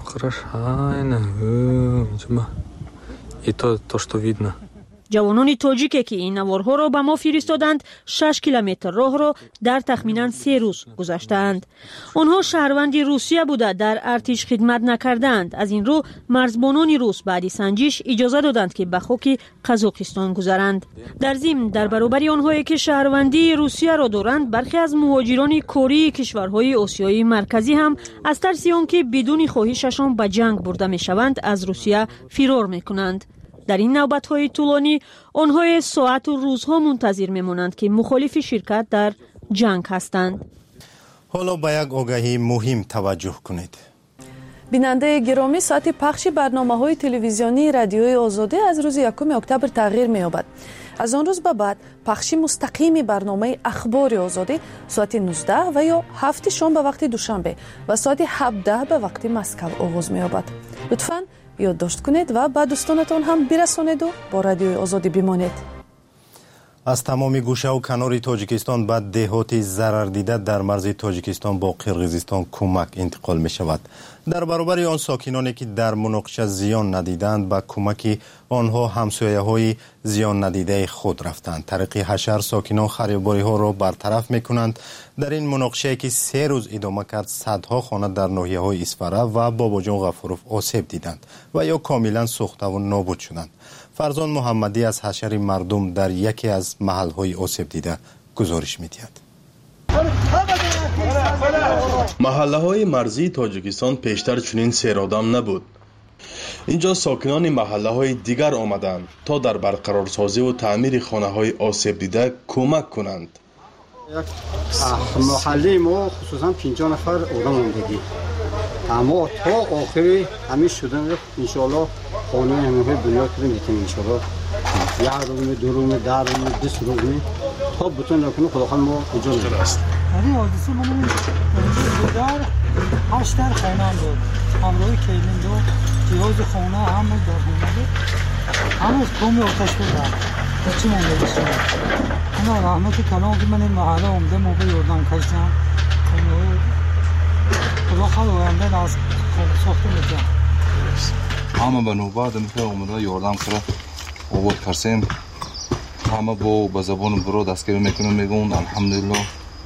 جوانان تاجیکی که این نوارها را به ما فرستادند 6 کیلومتر راه را در تخمینا 3 روز گذشتند. آنها شهروند روسیه بوده در ارتش خدمت نکردند. از این رو مرزبانان روس بعد سنجش اجازه دادند که به خاک قزاقستان گذرند. در ضمن در برابر آنهایی که شهروندی روسیه را دارند، برخی از مهاجران کاری کشورهای آسیای مرکزی هم از ترس آنکه بدون خواهششان به جنگ برده میشوند از روسیه فرار میکنند. در این نوبت‌های طولانی آنها ساعت و روزها منتظر میمانند که مخالف شرکت در جنگ هستند. حالا به یک آگهی مهم توجه کنید. بیننده گرامی، ساعت پخش برنامه‌های تلویزیونی رادیوی آزادی از روز 1 اکتبر تغییر می‌یابد. از آن روز به بعد پخش مستقیم برنامه اخبار آزادی ساعت 19 و یا 7 شام به وقت دوشنبه و ساعت 17 به وقت مسکو آغاز می‌یابد. لطفاً یادداشت کنید و به دوستانتان هم برسانید و با رادیوی آزادی بمانید. از تمام گوشه و کنار تاجیکستان به دهات ضرر دیده در مرز تاجیکستان با قرقیزستان کمک انتقال می شود. در برابر آن ساکنانی که در مناقشه زیان ندیدند به کمک آنها همسایه های زیان ندیده خود رفتند. طریق حشر ساکنان خریداری ها را برطرف می کنند. در این مناقشه که 3 روز ادامه کرد، صدها خانه در ناحیه های اسفره و باباجان غفوروف آسیب دیدند و یا کاملا سوخته و نابود شدند. فرزان محمدی از حشر مردم در یکی از محل‌های آسیب دیده گزارش می‌دهد. محله‌های مرزی تاجیکستان پیشتر چنین سیرآدم نبود. اینجا ساکنان محله‌های دیگر آمدند تا در برقرارسازی و تعمیر خانه‌های آسیب دیده کمک کنند. محله ما خصوصا 50 نفر آدم موندگی، اما تا آخری همین شدن ان شاء الله خانه همه بنیاد کنیم میتونیم ان شاء الله 1 روم 2 روم 10 روم 20 روم تا بتون کنیم. خداوند ما اجازه است. این حادثه من در 8 در خانه بود، همراه کیلین دو جهاز خانه هم در خانه همه قوم آتش بود. چی مونده باشه؟ اینا رحمت کلام که من این محله اومدم موقع یردان کشتم خدا خواهنده از ساخته میکنم. همه به نوبت میشه اومده یردان کرده آباد کرسیم. همه با زبان برو دستگیری میکنن، میگون الحمدلله.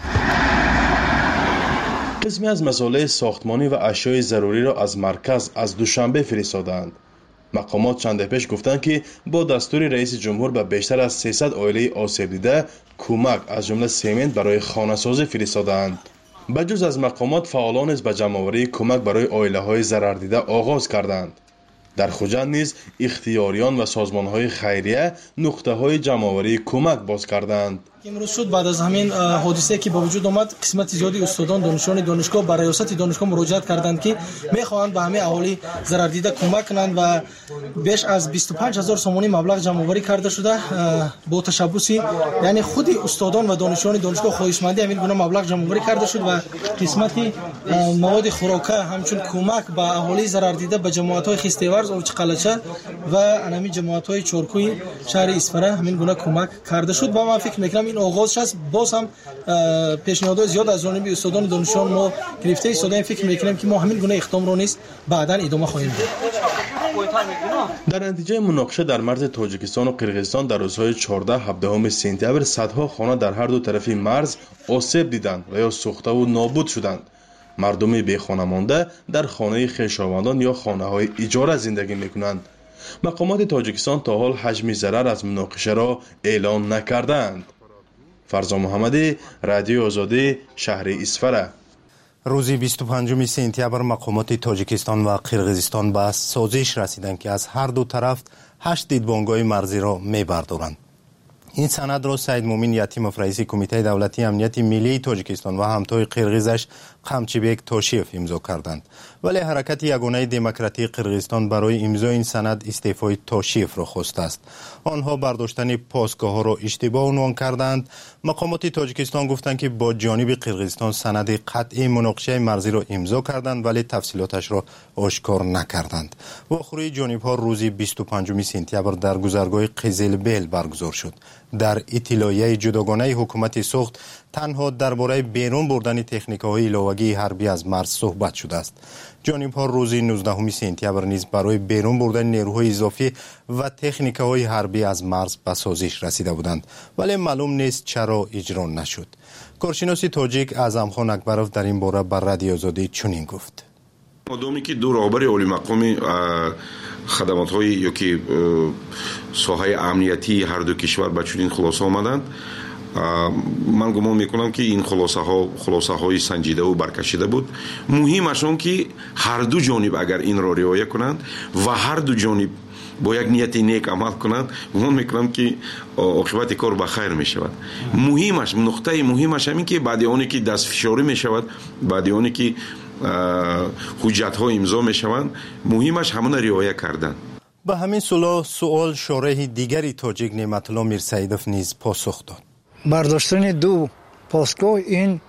قسمی از مسائل ساختمانی و اشیاء ضروری را از مرکز از دوشنبه فرستادند. مقامات چند پیش گفتند که با دستور رئیس جمهور به بیشتر از 300 عائله آسیب دیده کمک از جمله سیمنت برای خانه سازی فرستادند. بجز از مقامات، فعالان نیز به جمع‌آوری کمک برای عائله‌های ضرر دیده آغاز کردند. در خوجند نیز اختیاریان و سازمان‌های خیریه نقطه‌های جمع‌آوری کمک باز کردند. امروز شد بعد از همین حادثه که با وجود آمد قسمت زیادی استادان دانشجویان دانشگاه به ریاست دانشگاه مراجعت کردند که می‌خواهند به همه اهالی ضرر دیده کمک کنند و بیش از 25000 سومانی مبلغ جمع‌آوری کرده شده با تشبث یعنی خود استادان و دانشجویان دانشگاه خواهشمندی همین گونه مبلغ جمع‌آوری کرده شد و قسمت مواد خوراکه همچون کمک به اهالی ضرر دیده به جماعت‌های خیستیورز اوچ قلچه و همین جماعت‌های چورکوی شهر اسفره همین گونه کمک کرده شد و من فکر می‌کنم این آغاز است. باز هم پیشنهادات زیاد از جانب استادان دانشجویان ما گرفته ایستادیم. فکر می‌کنم که ما همین گونه اقدام رو نیست بعداً ادامه خواهیم داد. در نتیجه مناقشه در مرز تاجیکستان و قرقیزستان در روزهای 14-17 سپتامبر صدها خانه در هر دو طرف مرز آسیب دیدند و یا سوخته و نابود شدند. مردم بی خانه مانده در خانه خویشاوندان یا خانه‌های اجاره زندگی می‌کنند. مقامات تاجیکستان تا حال حجم ضرر از مناقشه را اعلام نکردند. فرزا محمدی، رادیو آزادی، شهر اسفره. روز 25 سپتامبر مقامات تاجیکستان و قرقیزستان به سازش رسیدند که از هر دو طرف 8 دیدبانگاه مرزی را می‌بردارند. این سند را سید مومین یتیموف رئیس کمیته دولتی امنیت ملی تاجیکستان و همتای قرقیزش قمچیبک تاشیف امضا کردند، ولی حرکت یگانه دموکراتی قرقیزستان برای امضای این سند استعفای تاشیف را خواسته است. آنها برداشتن پاسگاه ها را اشتباه عنوان کردند. مقامات تاجیکستان گفتند که با جانب قرقیزستان سند قطعی مناقشه مرزی را امضا کردند ولی تفصیلاتش را آشکار نکردند. واخوری جانب ها روز 25 سپتامبر در گذرگاه قزلبیل برگزار شد. در اطلاعیه جداگانه حکومت سوخت تنها درباره بیرون بردن تکنیک‌های ایلاوگی حربی از مرز صحبت شده است. جانب‌ها روز 19 سپتامبر نیز برای بیرون بردن نیروهای اضافی و تکنیک‌های حربی از مرز به سازش رسیده بودند، ولی معلوم نیست چرا اجرا نشد. کارشناس تاجیک اعظم خان اکبروف در این باره بر رادیو آزادی چنین گفت: مادامی که دو راهبر عالی مقام خدمات‌های یا که ساحه امنیتی هر دو کشور به چنین خلاصه آمدند، من گمان میکنم که این خلاصه های سنجیده و برکشیده بود. مهمش آن که هر دو جانب اگر این را رعایت کنند و هر دو جانب با یک نیت نیک عمل کنند، گمان میکنم که عاقبت کار به خیر می شود. مهمش نقطه مهمش همین که بعد آنی که دست فشاری می شود، بعد آنی که حجت ها امضا می شوند، مهمش همون رعایت کردن. به همین سوال شارح دیگری تاجیک نعمت الله میرسیدوف نیز پاسخ داد: برداشتن دو پاسگاه این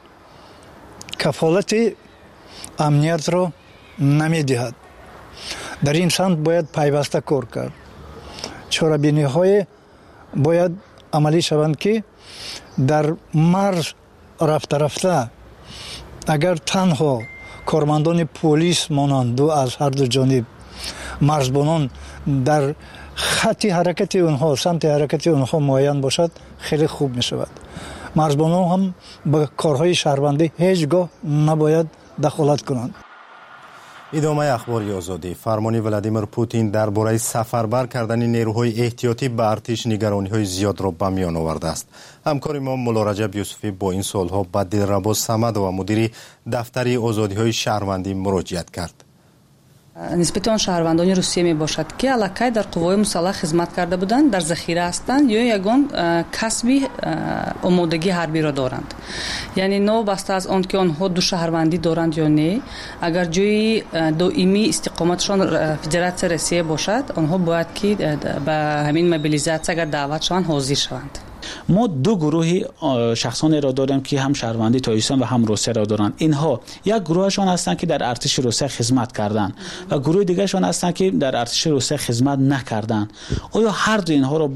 کفالت امنیت را نمیدهد. در این سمت باید پیوسته کار کرد. چاره‌بینی های باید عملی شوند که در مرز رفته اگر تنها کارمندان پلیس مانند دو از هر دو جانب مرزبانان در خط حرکت اونها سمت حرکت اونها معین باشد خیلی خوب می شود. مرزبانان هم به کارهای شهروندی هیچگاه نباید دخالت کنند. ادامه اخبار آزادی. فرمان ولادیمیر پوتین درباره سفربر کردن نیروهای احتیاطی به ارتش نگرانی‌های زیاد را به میان آورده است. همکار ما مولا رجب یوسفی با این سوالها به دلربا صمد و مدیر دفتر آزادی‌های شهروندی مراجعت کرد. نسبت شهروندان روسیه می باشد که علاقه در قوای مسلح خدمت کرده بودند، در ذخیره هستند یا یگان کسبی آمادگی حربی را دارند. یعنی نو بسته از آن که آنها دو شهروندی دارند یا نه، اگر جای دائمی استقامتشان فدراسیون روسیه باشد، آنها باید که به همین موبیلیزاسیون اگر دعوت شوند حاضر شوند. ما دو گروه شخصانی را داریم که هم شهروندی تاجیکستان و هم روسیه را دارند. اینها یک گروهشان هستند که در ارتش روسیه خدمت کردند و گروه دیگرشان هستند که در ارتش روسیه خدمت نکردند. آیا هر دو اینها را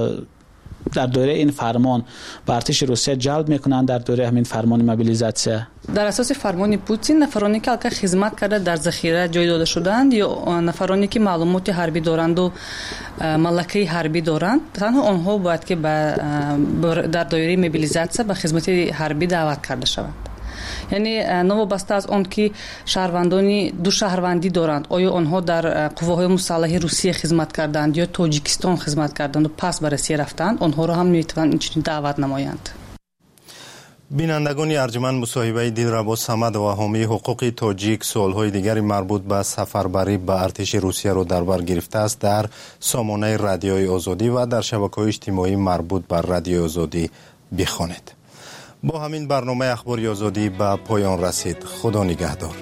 در دوره این فرمان به ارتش روسیه جلب میکنند در دوره همین فرمان موبیلیزاسیون؟ در اساس فرمان پوتین نفرانی که خدمت کرده در ذخیره جای داده شدند یا نفرانی که معلومات حربی دارند و ملکه حربی دارند، تنها آنها باید که در دایره موبیلیزاسیون به خدمت حربی دعوت کرده شوند. یعنی نوابسته از آن که شهروندانی دو شهروندی دارند، آیا آنها در قواهای مسلح روسیه خدمت کردند یا تاجیکستان خدمت کردند و پس به روسیه رفتند، آنها را هم میتوانند این دعوت نمایند. بینندگان ارجمند مصاحبه دلربا صمد و حامی حقوق تاجیک سوالهای دیگری مربوط به سفربری به ارتش روسیه را در بر گرفته است در سامانه رادیوی آزادی و در شبکه‌های اجتماعی مربوط به رادیوی آزادی بخوانید. با همین برنامه اخبار آزادی به پایان رسید. خدا نگهدار.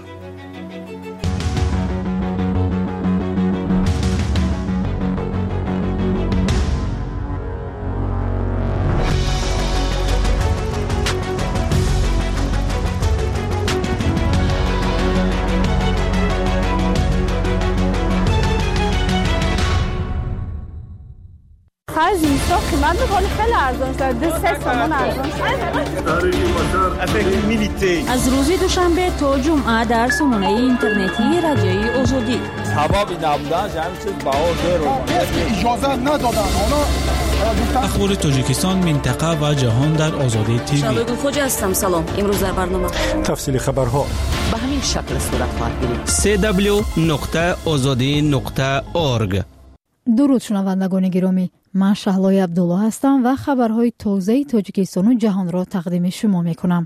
خرج اینستا قیمت ولی خیلی ارزان شده. 3 سامان ارزان شده. از روز دوشنبه تا جمعه در سامانه اینترنتی رادیوی آزادی. سبب نبودن همین چیز بهار اجازه ندادن. اخبار تاجیکستان، منطقه و جهان در آزادی تیوی. شالوی خوجا هستم. سلام. امروز در برنامه تفصیل خبرها به همین شکل صورت خواهد گرفت. www.azadi.org. درود شنوندگان گرامی، من شهلای عبدالله هستم و خبرهای تازه تاجیکستان و جهان را تقدیم شما می کنم.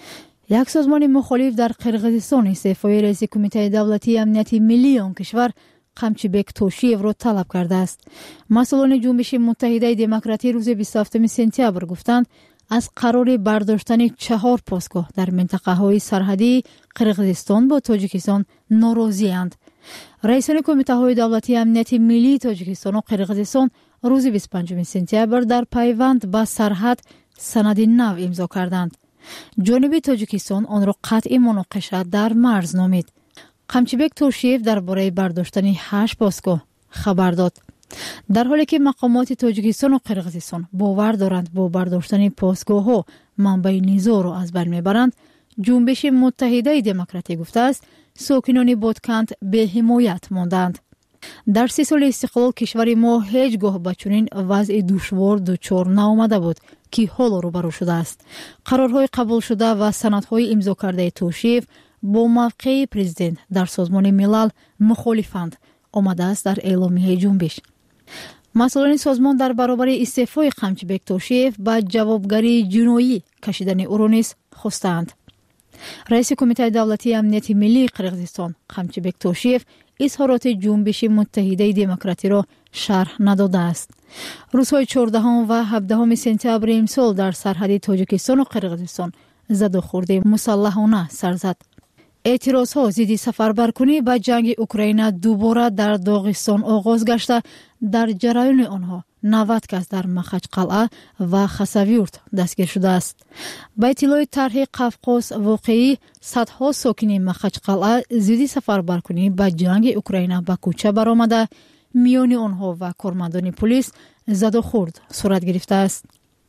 یک سازمان مخالف در قرقیزستان استعفای رئیس کمیته دولتی امنیتی ملی آن کشور قمچیبک توشیف را طلب کرده است. مسئولان جنبش متحده دموکراتی روز 27 سپتامبر گفتند از قرار برداشتن 4 پاسگاه در منطقه های سرحدی قرقیزستان با تاجیکستان ناراضی اند. رئیسان کمیته های دولتی امنیتی ملی تاجیکستان و قرقیزستان روز 25 سپتامبر در پیوند با سرحد سند نو امضا کردند. جانب تاجیکستان آن را قطع مناقشه در مرز نامید. قمچیبک توشیف درباره برداشتن 8 پاسگاه خبر داد. در حالی که مقامات تاجیکستان و قرقیزستان باور دارند با برداشتن پاسگاه ها منبع نزاع را از بین میبرند، جنبش متحده دموکراتی گفته است ساکنان بادکند به حمایت ماندند. در 3 سال استقلال کشور ما هیچگاه به چنین وضع دشوار دچار نآمده بود که حال روبرو شده است. قرارهای قبول شده و سندهای امضا کرده توشیف با موقع پرزیدنت در سازمان ملل مخالفند آمده است در اعلامیه جنبش. مسئولان سازمان در برابر استعفای قمچیبک توشیف با جوابگری جنایی کشیدن او را نیز خواستند. رئیس کمیته دولتی امنیتی ملی قرقیزستان قمچیبک توشیف اظهارات جنبش متحده دموکراتی را شرح نداده است. روزهای 14 و 17 سپتامبر امسال در سرحد تاجیکستان و قرقیزستان زد و خورد مسلحانه سر زد. اعتراضها ضد سفربرکنی به جنگ اوکراین دوباره در داغستان آغاز گشته. در جریان آنها 90 کس در مخچ قلعه و خساویورت دستگیر شده است. با اطلاع طرح قفقاز واقعی، صدها ساکن مخچ قلعه ضد سفربرکنی به جنگ اوکراین به کوچه برآمده. میان آنها و کارمندان پلیس زد و خورد صورت گرفته است.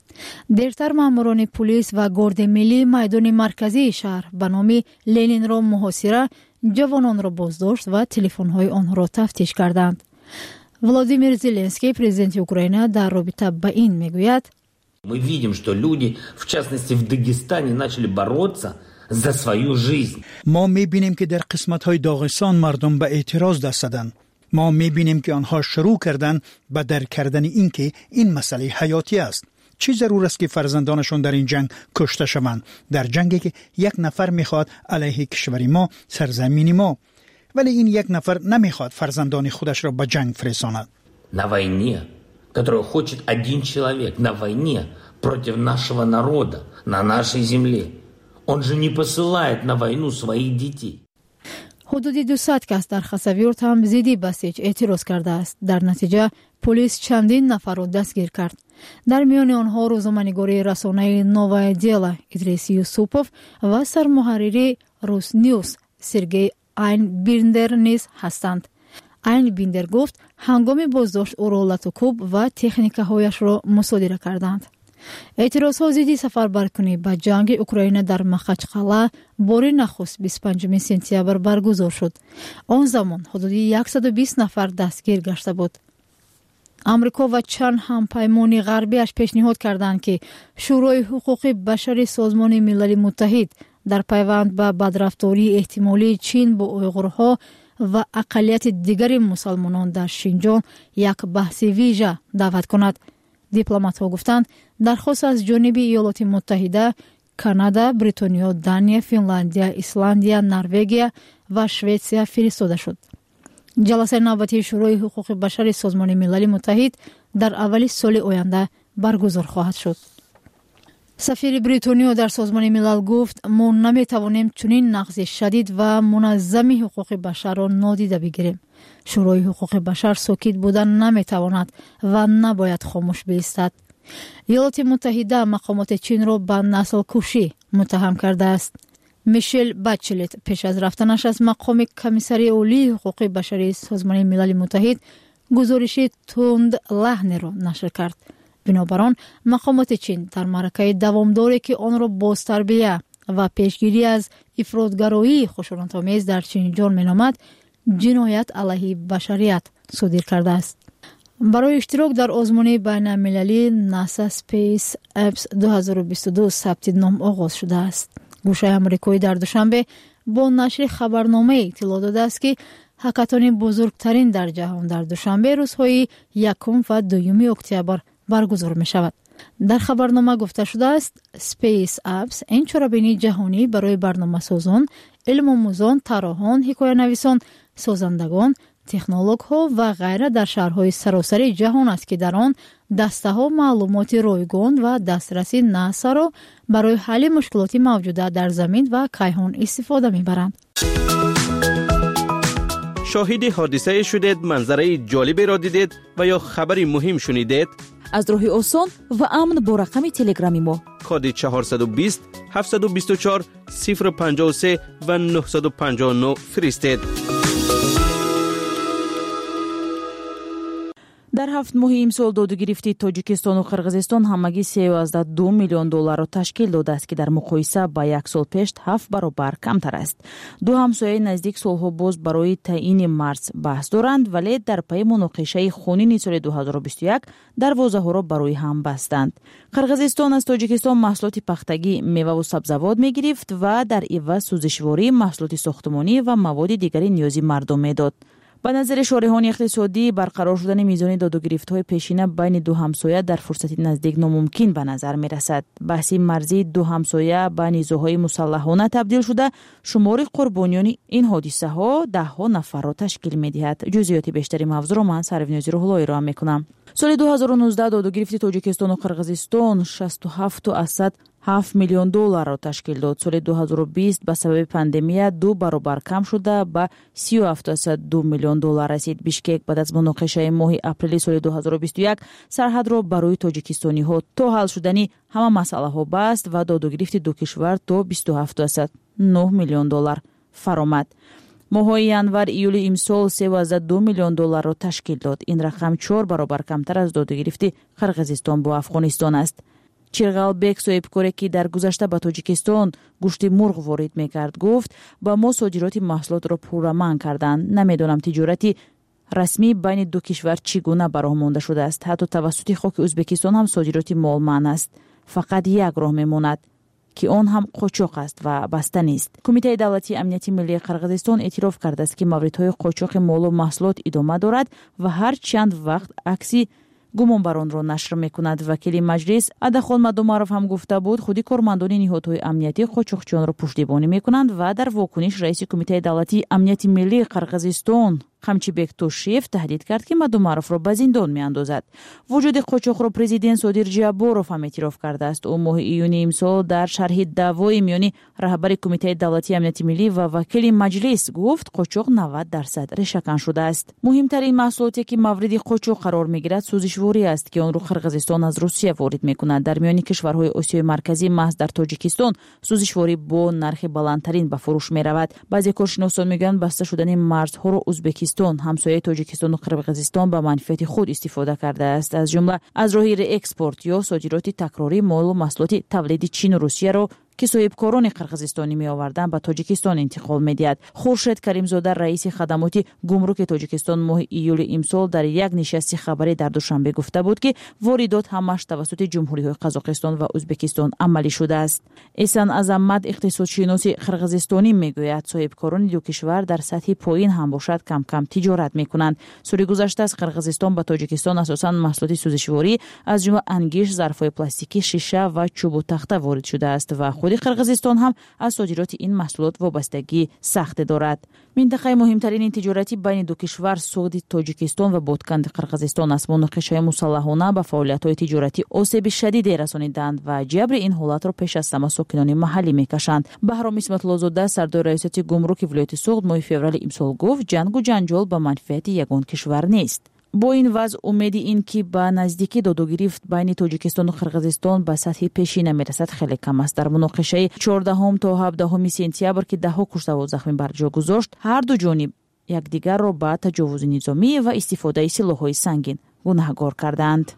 دیرتر ماموران پلیس و گارد ملی میدان مرکزی شهر به نام لنین را محاصره، جوانان را بازداشت و تلفن‌های آنها را تفتیش کردند. ولادیمیر زلنسکی پرزیدنت اوکراین در رابطه با این میگوید: Мы видим, что люди, в частности в Дагестане, начали бороться за свою жизнь. ما می‌بینیم که در قسمت‌های داغستان مردم به اعتراض دست زدند. ما می‌بینیم که آنها شروع کردند به درک کردن اینکه این مسئله حیاتی است. چی ضرور است که فرزندانشون در این جنگ کشته شوند، در جنگی که یک نفر میخواد علیه کشور ما، سرزمین ما، ولی این یک نفر نمیخواد فرزندان خودش را به جنگ فرستاند. На войне, которую хочет один человек, на войне против нашего народа, на нашей земле. Он же не посылает на войну своих детей. حدود 200 کس در خساویورت هم ضد بسیج اعتراض کرده است. در نتیجه پلیس چندین نفر را دستگیر کرد. در میان آنها روزنامه‌نگار رسانه نووا دیلا ادریس یوسوپوف و سرمحرر روس نیوز سرگئی این بیندر نیز هستند. این بیندر گفت هنگام بازداشت او را لاتوکوب و تکنیک‌هایش را مصادره کردند. اعتراض‌ها ضد سفربرکنی به جنگ اوکراین در مخچ قلعه بار نخست 25 سپتامبر برگزار شد. آن زمان حدود 120 نفر دستگیر گشته بود. امریکا و چند همپیمان غربیش پیشنهاد کردند که شورای حقوق بشر سازمان ملل متحد در پیوند به بدرفتاری احتمالی چین با اویغورها و اقلیت دیگر مسلمانان در شینجان یک بحث ویژه دعوت کند. دیپلمات‌ها گفتند درخواست از جانب ایالات متحده канада, бритониё, дания, финляндия, исландия, норвегия ва шветсия фиристода шуд. ҷаласаи навбатии шӯрои ҳуқуқи башари созмони милали муттаҳид дар аввали соли оянда баргузор хоҳад шуд. сафири бритониё дар созмони милал гуфт: мо наметавонем чунин нақзи шадид ва муназзами ҳуқуқи башарро нодида бигирем. шӯрои ҳуқуқи башар сокит будан наметавонад ва набояд хомӯш биистад. иёлоти муттаҳида мақомоти чинро ба наслкушӣ муттаҳам кардааст. мишел бачелет пеш аз рафтанаш аз мақоми комиссари олии ҳуқуқи башарии созмони милали муттаҳид гузориши тунд лаҳнеро нашр кард. бинобар он мақомоти чин дар маъракаи давомдоре ки онро бозтарбия ва пешгирӣ аз ифротгароии хушунатомез дар чинҷон меномад, ҷиноят алайҳи башарият содир кардааст. барои иштирок дар озмуни байналмилалии NASA Space Apps 2022 сабти ном оғоз шудааст. гӯшаи амрикоӣ дар душанбе бо нашри хабарномаи иттилоъ додааст ки ҳакатони бузургтарин дар ҷаҳон дар душанбе рӯзҳои 1 ва 2 октябр баргузор мешавад. дар хабарнома гуфта шудааст, Space Apps ин чорабинии ҷаҳонӣ барои барномасозон, илмомӯзон, тарроҳон, ҳикоянависон, созандагон, технологҳо ва ғайра дар шаҳрҳои саросари ҷаҳон аст ки дар он дастаҳо маълумоти ройгон ва дастраси NASA-ро барои ҳалли мушкилоти мавҷуда дар замин ва кайҳон истифода мебаранд. шоҳиди ҳодисае шудед, манзараи ҷолиберо дидед ва ё хабари муҳим шунидед? аз роҳи осон ва амн бо рақами телеграми мо коди 420 724 053 ва 959 фиристед. дар 7 моҳи имсол додугирифти тоҷикистону қирғизистон ҳамагӣ $13.2 миллион ташкил додааст, ки дар муқоиса ба 1 сол пеш 7 баробар камтар аст. ду ҳамсояи наздик солҳо боз барои таъини марз баҳс доранд, вале дар пайи муноқишаи хунини соли 2021 дарвозаҳоро барои ҳам бастанд. қирғизистон аз тоҷикистон маҳсулоти пахтагӣ, меваву сабзавот мегирифт ва дар иваз сӯзишворӣ, маҳсулоти сохтмонӣ ва маводи дигари ниёзи мардум медод. ба назари шориҳони иқтисодӣ, барқарор шудани мизони додугирифтҳои пешина байни ду ҳамсоя дар фурсати наздик номумкин ба назар мерасад. баҳси марзии ду ҳамсоя ба низоъҳои мусаллаҳона табдил шуда, шумори қурбониёни ин ҳодисаҳо даҳҳо нафарро ташкил медиҳад. ҷузъиёти бештари мавзӯъро ман Саривниёзи Рӯҳуллоӣ роҳ мекунам. соли 2019 додугирифти тоҷикистону қирғизистон $67.7 миллион ташкил дод. соли 2020 ба сабаби пандемия 2 баробар кам шуда ба $37.2 миллион расид. бишкек баъд аз муноқишаи моҳи апрели соли 2021 сарҳадро барои тоҷикистониҳо то ҳал шудани ҳама масъалаҳо баст ва додугирифти ду кишвар то $27.9 миллион фаромад. моҳои январ июли имсол $3.2 миллион ташкил дод. ин рақам 4 баробар камтар аз додугирифти қирғизистон бо Афғонистон аст. Чирғалбек соҳибкоре, ки дар гузашта ба Тоҷикистон гӯшти мурғ ворид мекард, гуфт: ба мо содироти маҳсулотро пурраман карданд. намедонам тиҷорати расмӣ байни ду кишвар чӣ гуна ба роҳ монда шудааст. ҳатто тавассути хоки Ӯзбекистон ҳам содироти мол манъ аст. фақат як роҳ мемонад, ки он ҳам қочоқ аст ва баста нест. Кумитаи давлатии амнияти миллии Қирғизистон эътироф кардааст, ки мавридҳои қочоқи молу маҳсулот идома дорад ва ҳар чанд вақт акси гумонбаронро нашр мекунад. вакили маҷлис Адахон Мадумаров ҳам гуфта буд, худи кормандони ниҳодҳои амниятӣ қочоқчиёнро пуштибонӣ мекунанд ва дар вокуниш раиси Кумитаи давлатии амнияти миллии Қирғизистон Хамчибек Тӯшев таҳдид кард, ки Мадумаровро ба зиндон меандозад. вуҷуди қочоқро президент Содир Ҷиаборов ҳам эътироф кардааст. ӯ моҳи июни имсол дар шарҳи даъвои миёни раҳбари Кумитаи давлатии амнияти миллӣ ва вакили маҷлис гуфт, қочоқ 90% решакан шудааст. муҳимтарин маҳсулоте, ки мавриди қочоқ қарор мегирад, сӯзишворӣ аст, ки онро Қирғизистон аз Русия ворид мекунад. дар миёни кишварҳои Осиёи марказӣ маҳз дар Тоҷикистон сӯзишворӣ бо нархи баландтарин ба фурӯш меравад. баъзе коршиносон мегӯянд баста шудани марзҳоро Ӯзбекистон, ҳамсояи Тоҷикистону Қирғизистон ба манфиати худ истифода кардааст, аз ҷумла аз роҳи реэкспорт ё содироти такрорӣ молу маҳсулоти тавлиди Чин ва Русияро, ки соҳибкорони қирғизистонӣ меоварданд ба Тоҷикистон интиқол медиҳад. Хуршед Каримзода, раиси хадамоти гумруки Тоҷикистон, моҳи июли имсол дар як нишасти хабарӣ дар Душанбе гуфта буд, ки воридот ҳамаш тавассути ҷумҳуриҳои Қазоқистон ва Ӯзбекистон амалӣ шудааст. Эсан Азамат, иқтисодшиноси қирғизистонӣ, мегӯяд, соҳибкорони ду кишвар дар сатҳи поин ҳам бошад кам-кам тиҷорат мекунанд. соли гузашта аз Қирғизистон ба Тоҷикистон асосан маҳсулоти сӯзишворӣ, аз ҷумла ангиш, зарфҳои пластикӣ, шиша ва чӯбу тахта ворид шудааст ва اقتصادی قرقیزستان هم از صادرات این محصولات وابستگی سخت دارد. منطقه مهمترین تجارتی بین دو کشور سعود تاجیکستان و بادکنگ قرقیزستان است. مناقشه مسلحانه به فعالیت‌های تجارتی آسیب شدید رسانیدند و جبر این حالت را پیش از همه ساکنان محلی میکشند. بهرام اسمت‌الله‌زاده سردار ریاست گمرک ولایت سوغد ماه فوریه امسال گفت جنگ و جنجال به منفعت یگان کشور نیست. با این وضع امید این که به نزدیکی دادوگیری بین تاجیکستان و قرقیزستان به سطح پیشینه میرسد خیلی کم است. در مناقشه 14 تا 17 سپتامبر که 10 کشته و زخمی بر جا گذاشت، هر دو جانب یکدیگر را به تجاوز نظامی و استفاده سلاح‌های سنگین گناهکار کردند.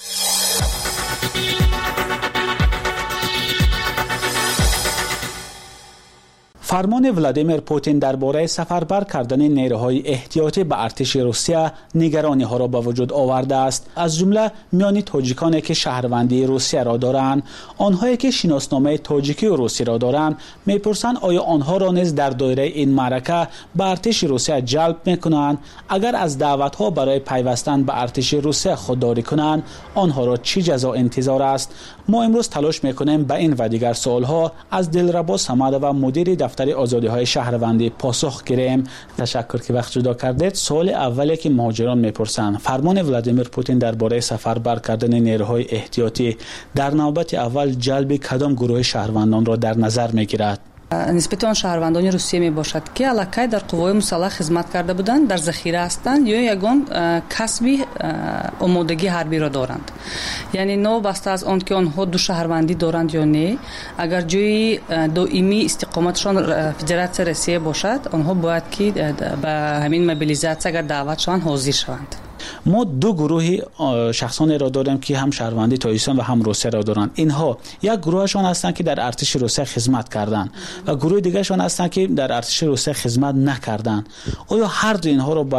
فرمان ولادیمیر پوتین درباره سفربر کردن نیروهای احتیاطی به ارتش روسیه نگرانی ها را به وجود آورده است. از جمله میان تاجیکانی که شهروندی روسیه را دارند، آنهایی که شناسنامه تاجیکی و روسی را دارند، میپرسند آیا آنها را نیز در دایره این معرکه به ارتش روسیه جلب میکنند؟ اگر از دعوت ها برای پیوستن به ارتش روسیه خودداری کنند، آنها را چه جزا انتظار است؟ ما امروز تلاش میکنیم به این و دیگر سوال ها از دلربا صمد و مدیر دفتر آزادی های شهروندی پاسخ گیریم. تشکر که وقت جدا کردید. سوال اولی که مهاجران میپرسند، فرمان ولادیمیر پوتین درباره سفربر کردن نیروهای احتیاطی در نوبت اول جلب کدام گروه شهروندان را در نظر میگیرد؟ نسبت آن شهروندان روسیه می باشد که علاقه در قوای مسلح خدمت کرده بودند، در ذخیره هستند یا یگان کسبی آمادگی حربی را دارند. یعنی نو بسته از آن که آنها دو شهروندی دارند یا نه، اگر جای دائمی استقامتشان فدراسیون روسیه باشد، آنها باید که به همین موبیلیزاسیون اگر دعوت شوند حاضر شوند. ما دو گروه شخصانی را داریم که هم شهروندی تاجیکستان و هم روسیه را دارند. اینها یک گروهشان هستند که در ارتش روسیه خدمت کردند و گروه دیگرشان هستند که در ارتش روسیه خدمت نکردند. آیا هر دو اینها را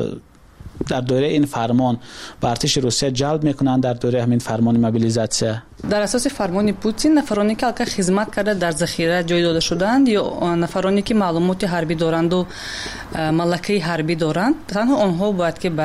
در دوره این فرمان به ارتش روسیه جلب میکنند در دوره همین فرمان موبیلیزاسیون؟ در اساس فرمان پوتین، نفرانی که خدمت کرده در ذخیره جای داده شدند یا نفرانی که معلومات حربی دارند و ملکه حربی دارند، تنها آنها باید که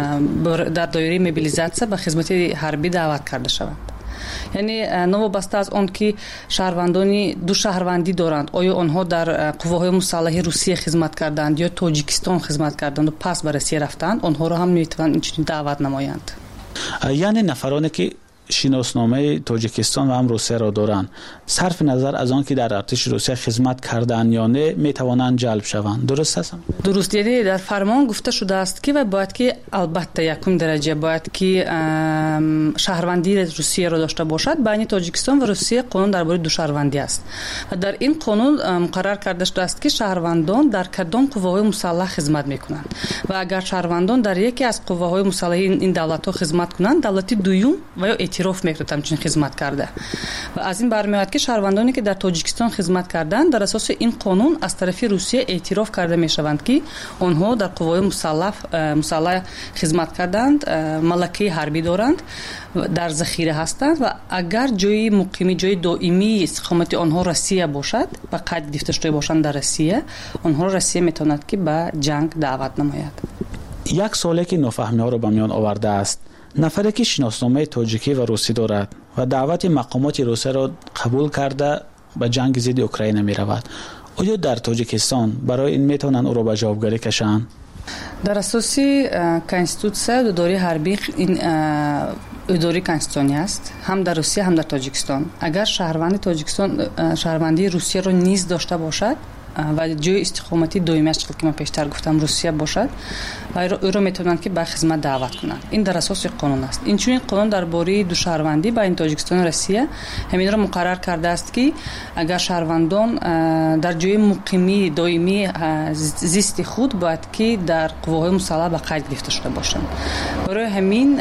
در دایره موبیلیزاسیون به خدمت حربی دعوت کرده شوند. یعنی نوابسته از آن که شهروندانی دو شهروندی دارند، آیا آنها در قواهای مسلح روسیه خدمت کردند یا تاجیکستان خدمت کردند و پس به روسیه رفتند، آنها را هم میتوانند اینچنین دعوت نمایند. یعنی نفرانی که شناسنامه تاجیکستان و هم روسیه را دارند، صرف نظر از آن که در ارتش روسیه خدمت کردند یا نه، میتوانند جلب شوند. درست است؟ درست. یعنی در فرمان گفته شده است که باید که البته یکم درجه باید که شهروندی روسیه را داشته باشد. بین تاجیکستان و روسیه قانون درباره دو شهروندی است و در این قانون مقرر کرده شده است که شهروندان در کدام قواهای مسلح خدمت میکنند و اگر شهروندان در یکی از قواهای مسلح این دولت‌ها خدمت کنند، دولت دوم و یا اعتراف میکنه همچنین خدمت کرده و از این برمیاد که شهروندانی که در تاجیکستان خدمت کردند در اساس این قانون از طرف روسیه اعتراف کرده میشوند که آنها در قوای مسلح خدمت کردند، ملکه حربی دارند، در ذخیره هستند و اگر جای مقیمی، جای دائمی استقامت آنها روسیه باشد، با قید گرفته شده باشند در روسیه، آنها روسیه میتواند که به جنگ دعوت نماید. یک سوالی که نفهمی ها رو به میان آورده است، نفری که شناسنامه تاجیکی و روسی دارد و دعوت مقامات روسیه را قبول کرده به جنگ ضد اوکراین می رود، آیا در تاجیکستان برای این میتونن او را به جوابگری کشند؟ در اساس کنستیتوسیون اداره حربی این اداره کنستیتوسی است، هم در روسیه هم در تاجیکستان. اگر شهروند تاجیکستان شهروندی روسیه را نیز داشته باشد و جای استقامتی دومیش که من پیشتر گفتم روسیه باشد و او را میتونند که به خدمت دعوت کنند. این در اساس قانون است. این چون قانون درباره دو شهروندی بین تاجیکستان و روسیه همین را مقرر کرده است که اگر شهروندان در جای مقیمی دائمی زیست خود باید که در قواهای مسلح به قید گرفته شده باشند. برای همین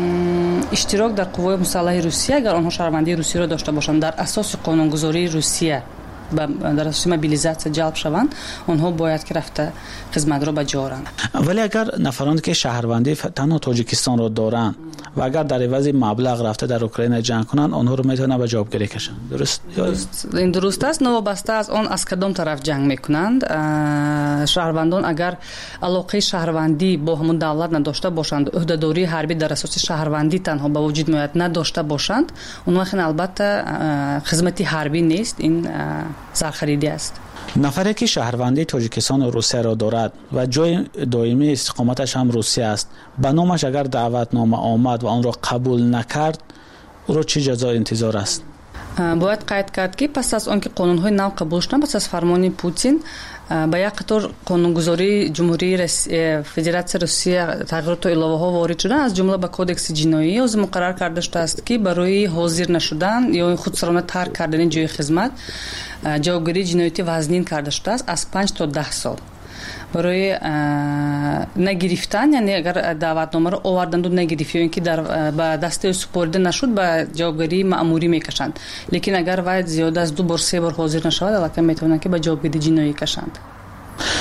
اشتراک در قوای مسلح روسیه اگر آنها شهروندی روسیه را داشته باشند در اساس قانونگذاری روسیه در اساس موبیلیزاسیون جلب شوند، آنها باید که رفته خدمت را بجارند. ولی اگر نفرانی که شهروندی تنها تاجیکستان را دارند و اگر در عوض مبلغ رفته در اوکراین جنگ کنن آنها رو میتونن به جوابگیری کشن. درست این درست است. نوابسته از آن از کدام طرف جنگ میکنند. شهروندان اگر علاقه شهروندی با همون دولت نداشته باشند، عهدهداری حربی در اساس شهروندی تنها به وجود میاد نداشته باشند، اون وقت البته خدمتی حربی نیست، این زرخریدی است. نفری که شهروندی تاجیکستان و روسیه را دارد و جای دائمی استقامتش هم روسیه است، به نامش اگر دعوتنامه آمد و آن را قبول نکرد، او را چه جزای انتظار است؟ باید قید کرد که پس از آنکه قانون‌های نو قبول شدند، پس از فرمان پوتین با یک قطار قانونگذاری جمهوری فدراسیون روسیه تغییرات و الهه‌ها وارد شدن، از جمله به کودکس جنایی از مقرر کرده شده است که برای حاضر نشدن یا خودسرانه ترک کردن جای خدمت جوابگیری جنایتی وزنین کرده شده است از 5 تا 10 سال. برای نگرفتن، یعنی اگر دعوتنامه را آوردند و نگرفت یا اینکه در به دست سپرده نشد به جوابگیری مأموری میکشند، لیکن اگر وای زیاد از 2 بار 3 بار حاضر نشود البته میتونن که به جوابگیری جنایی کشند.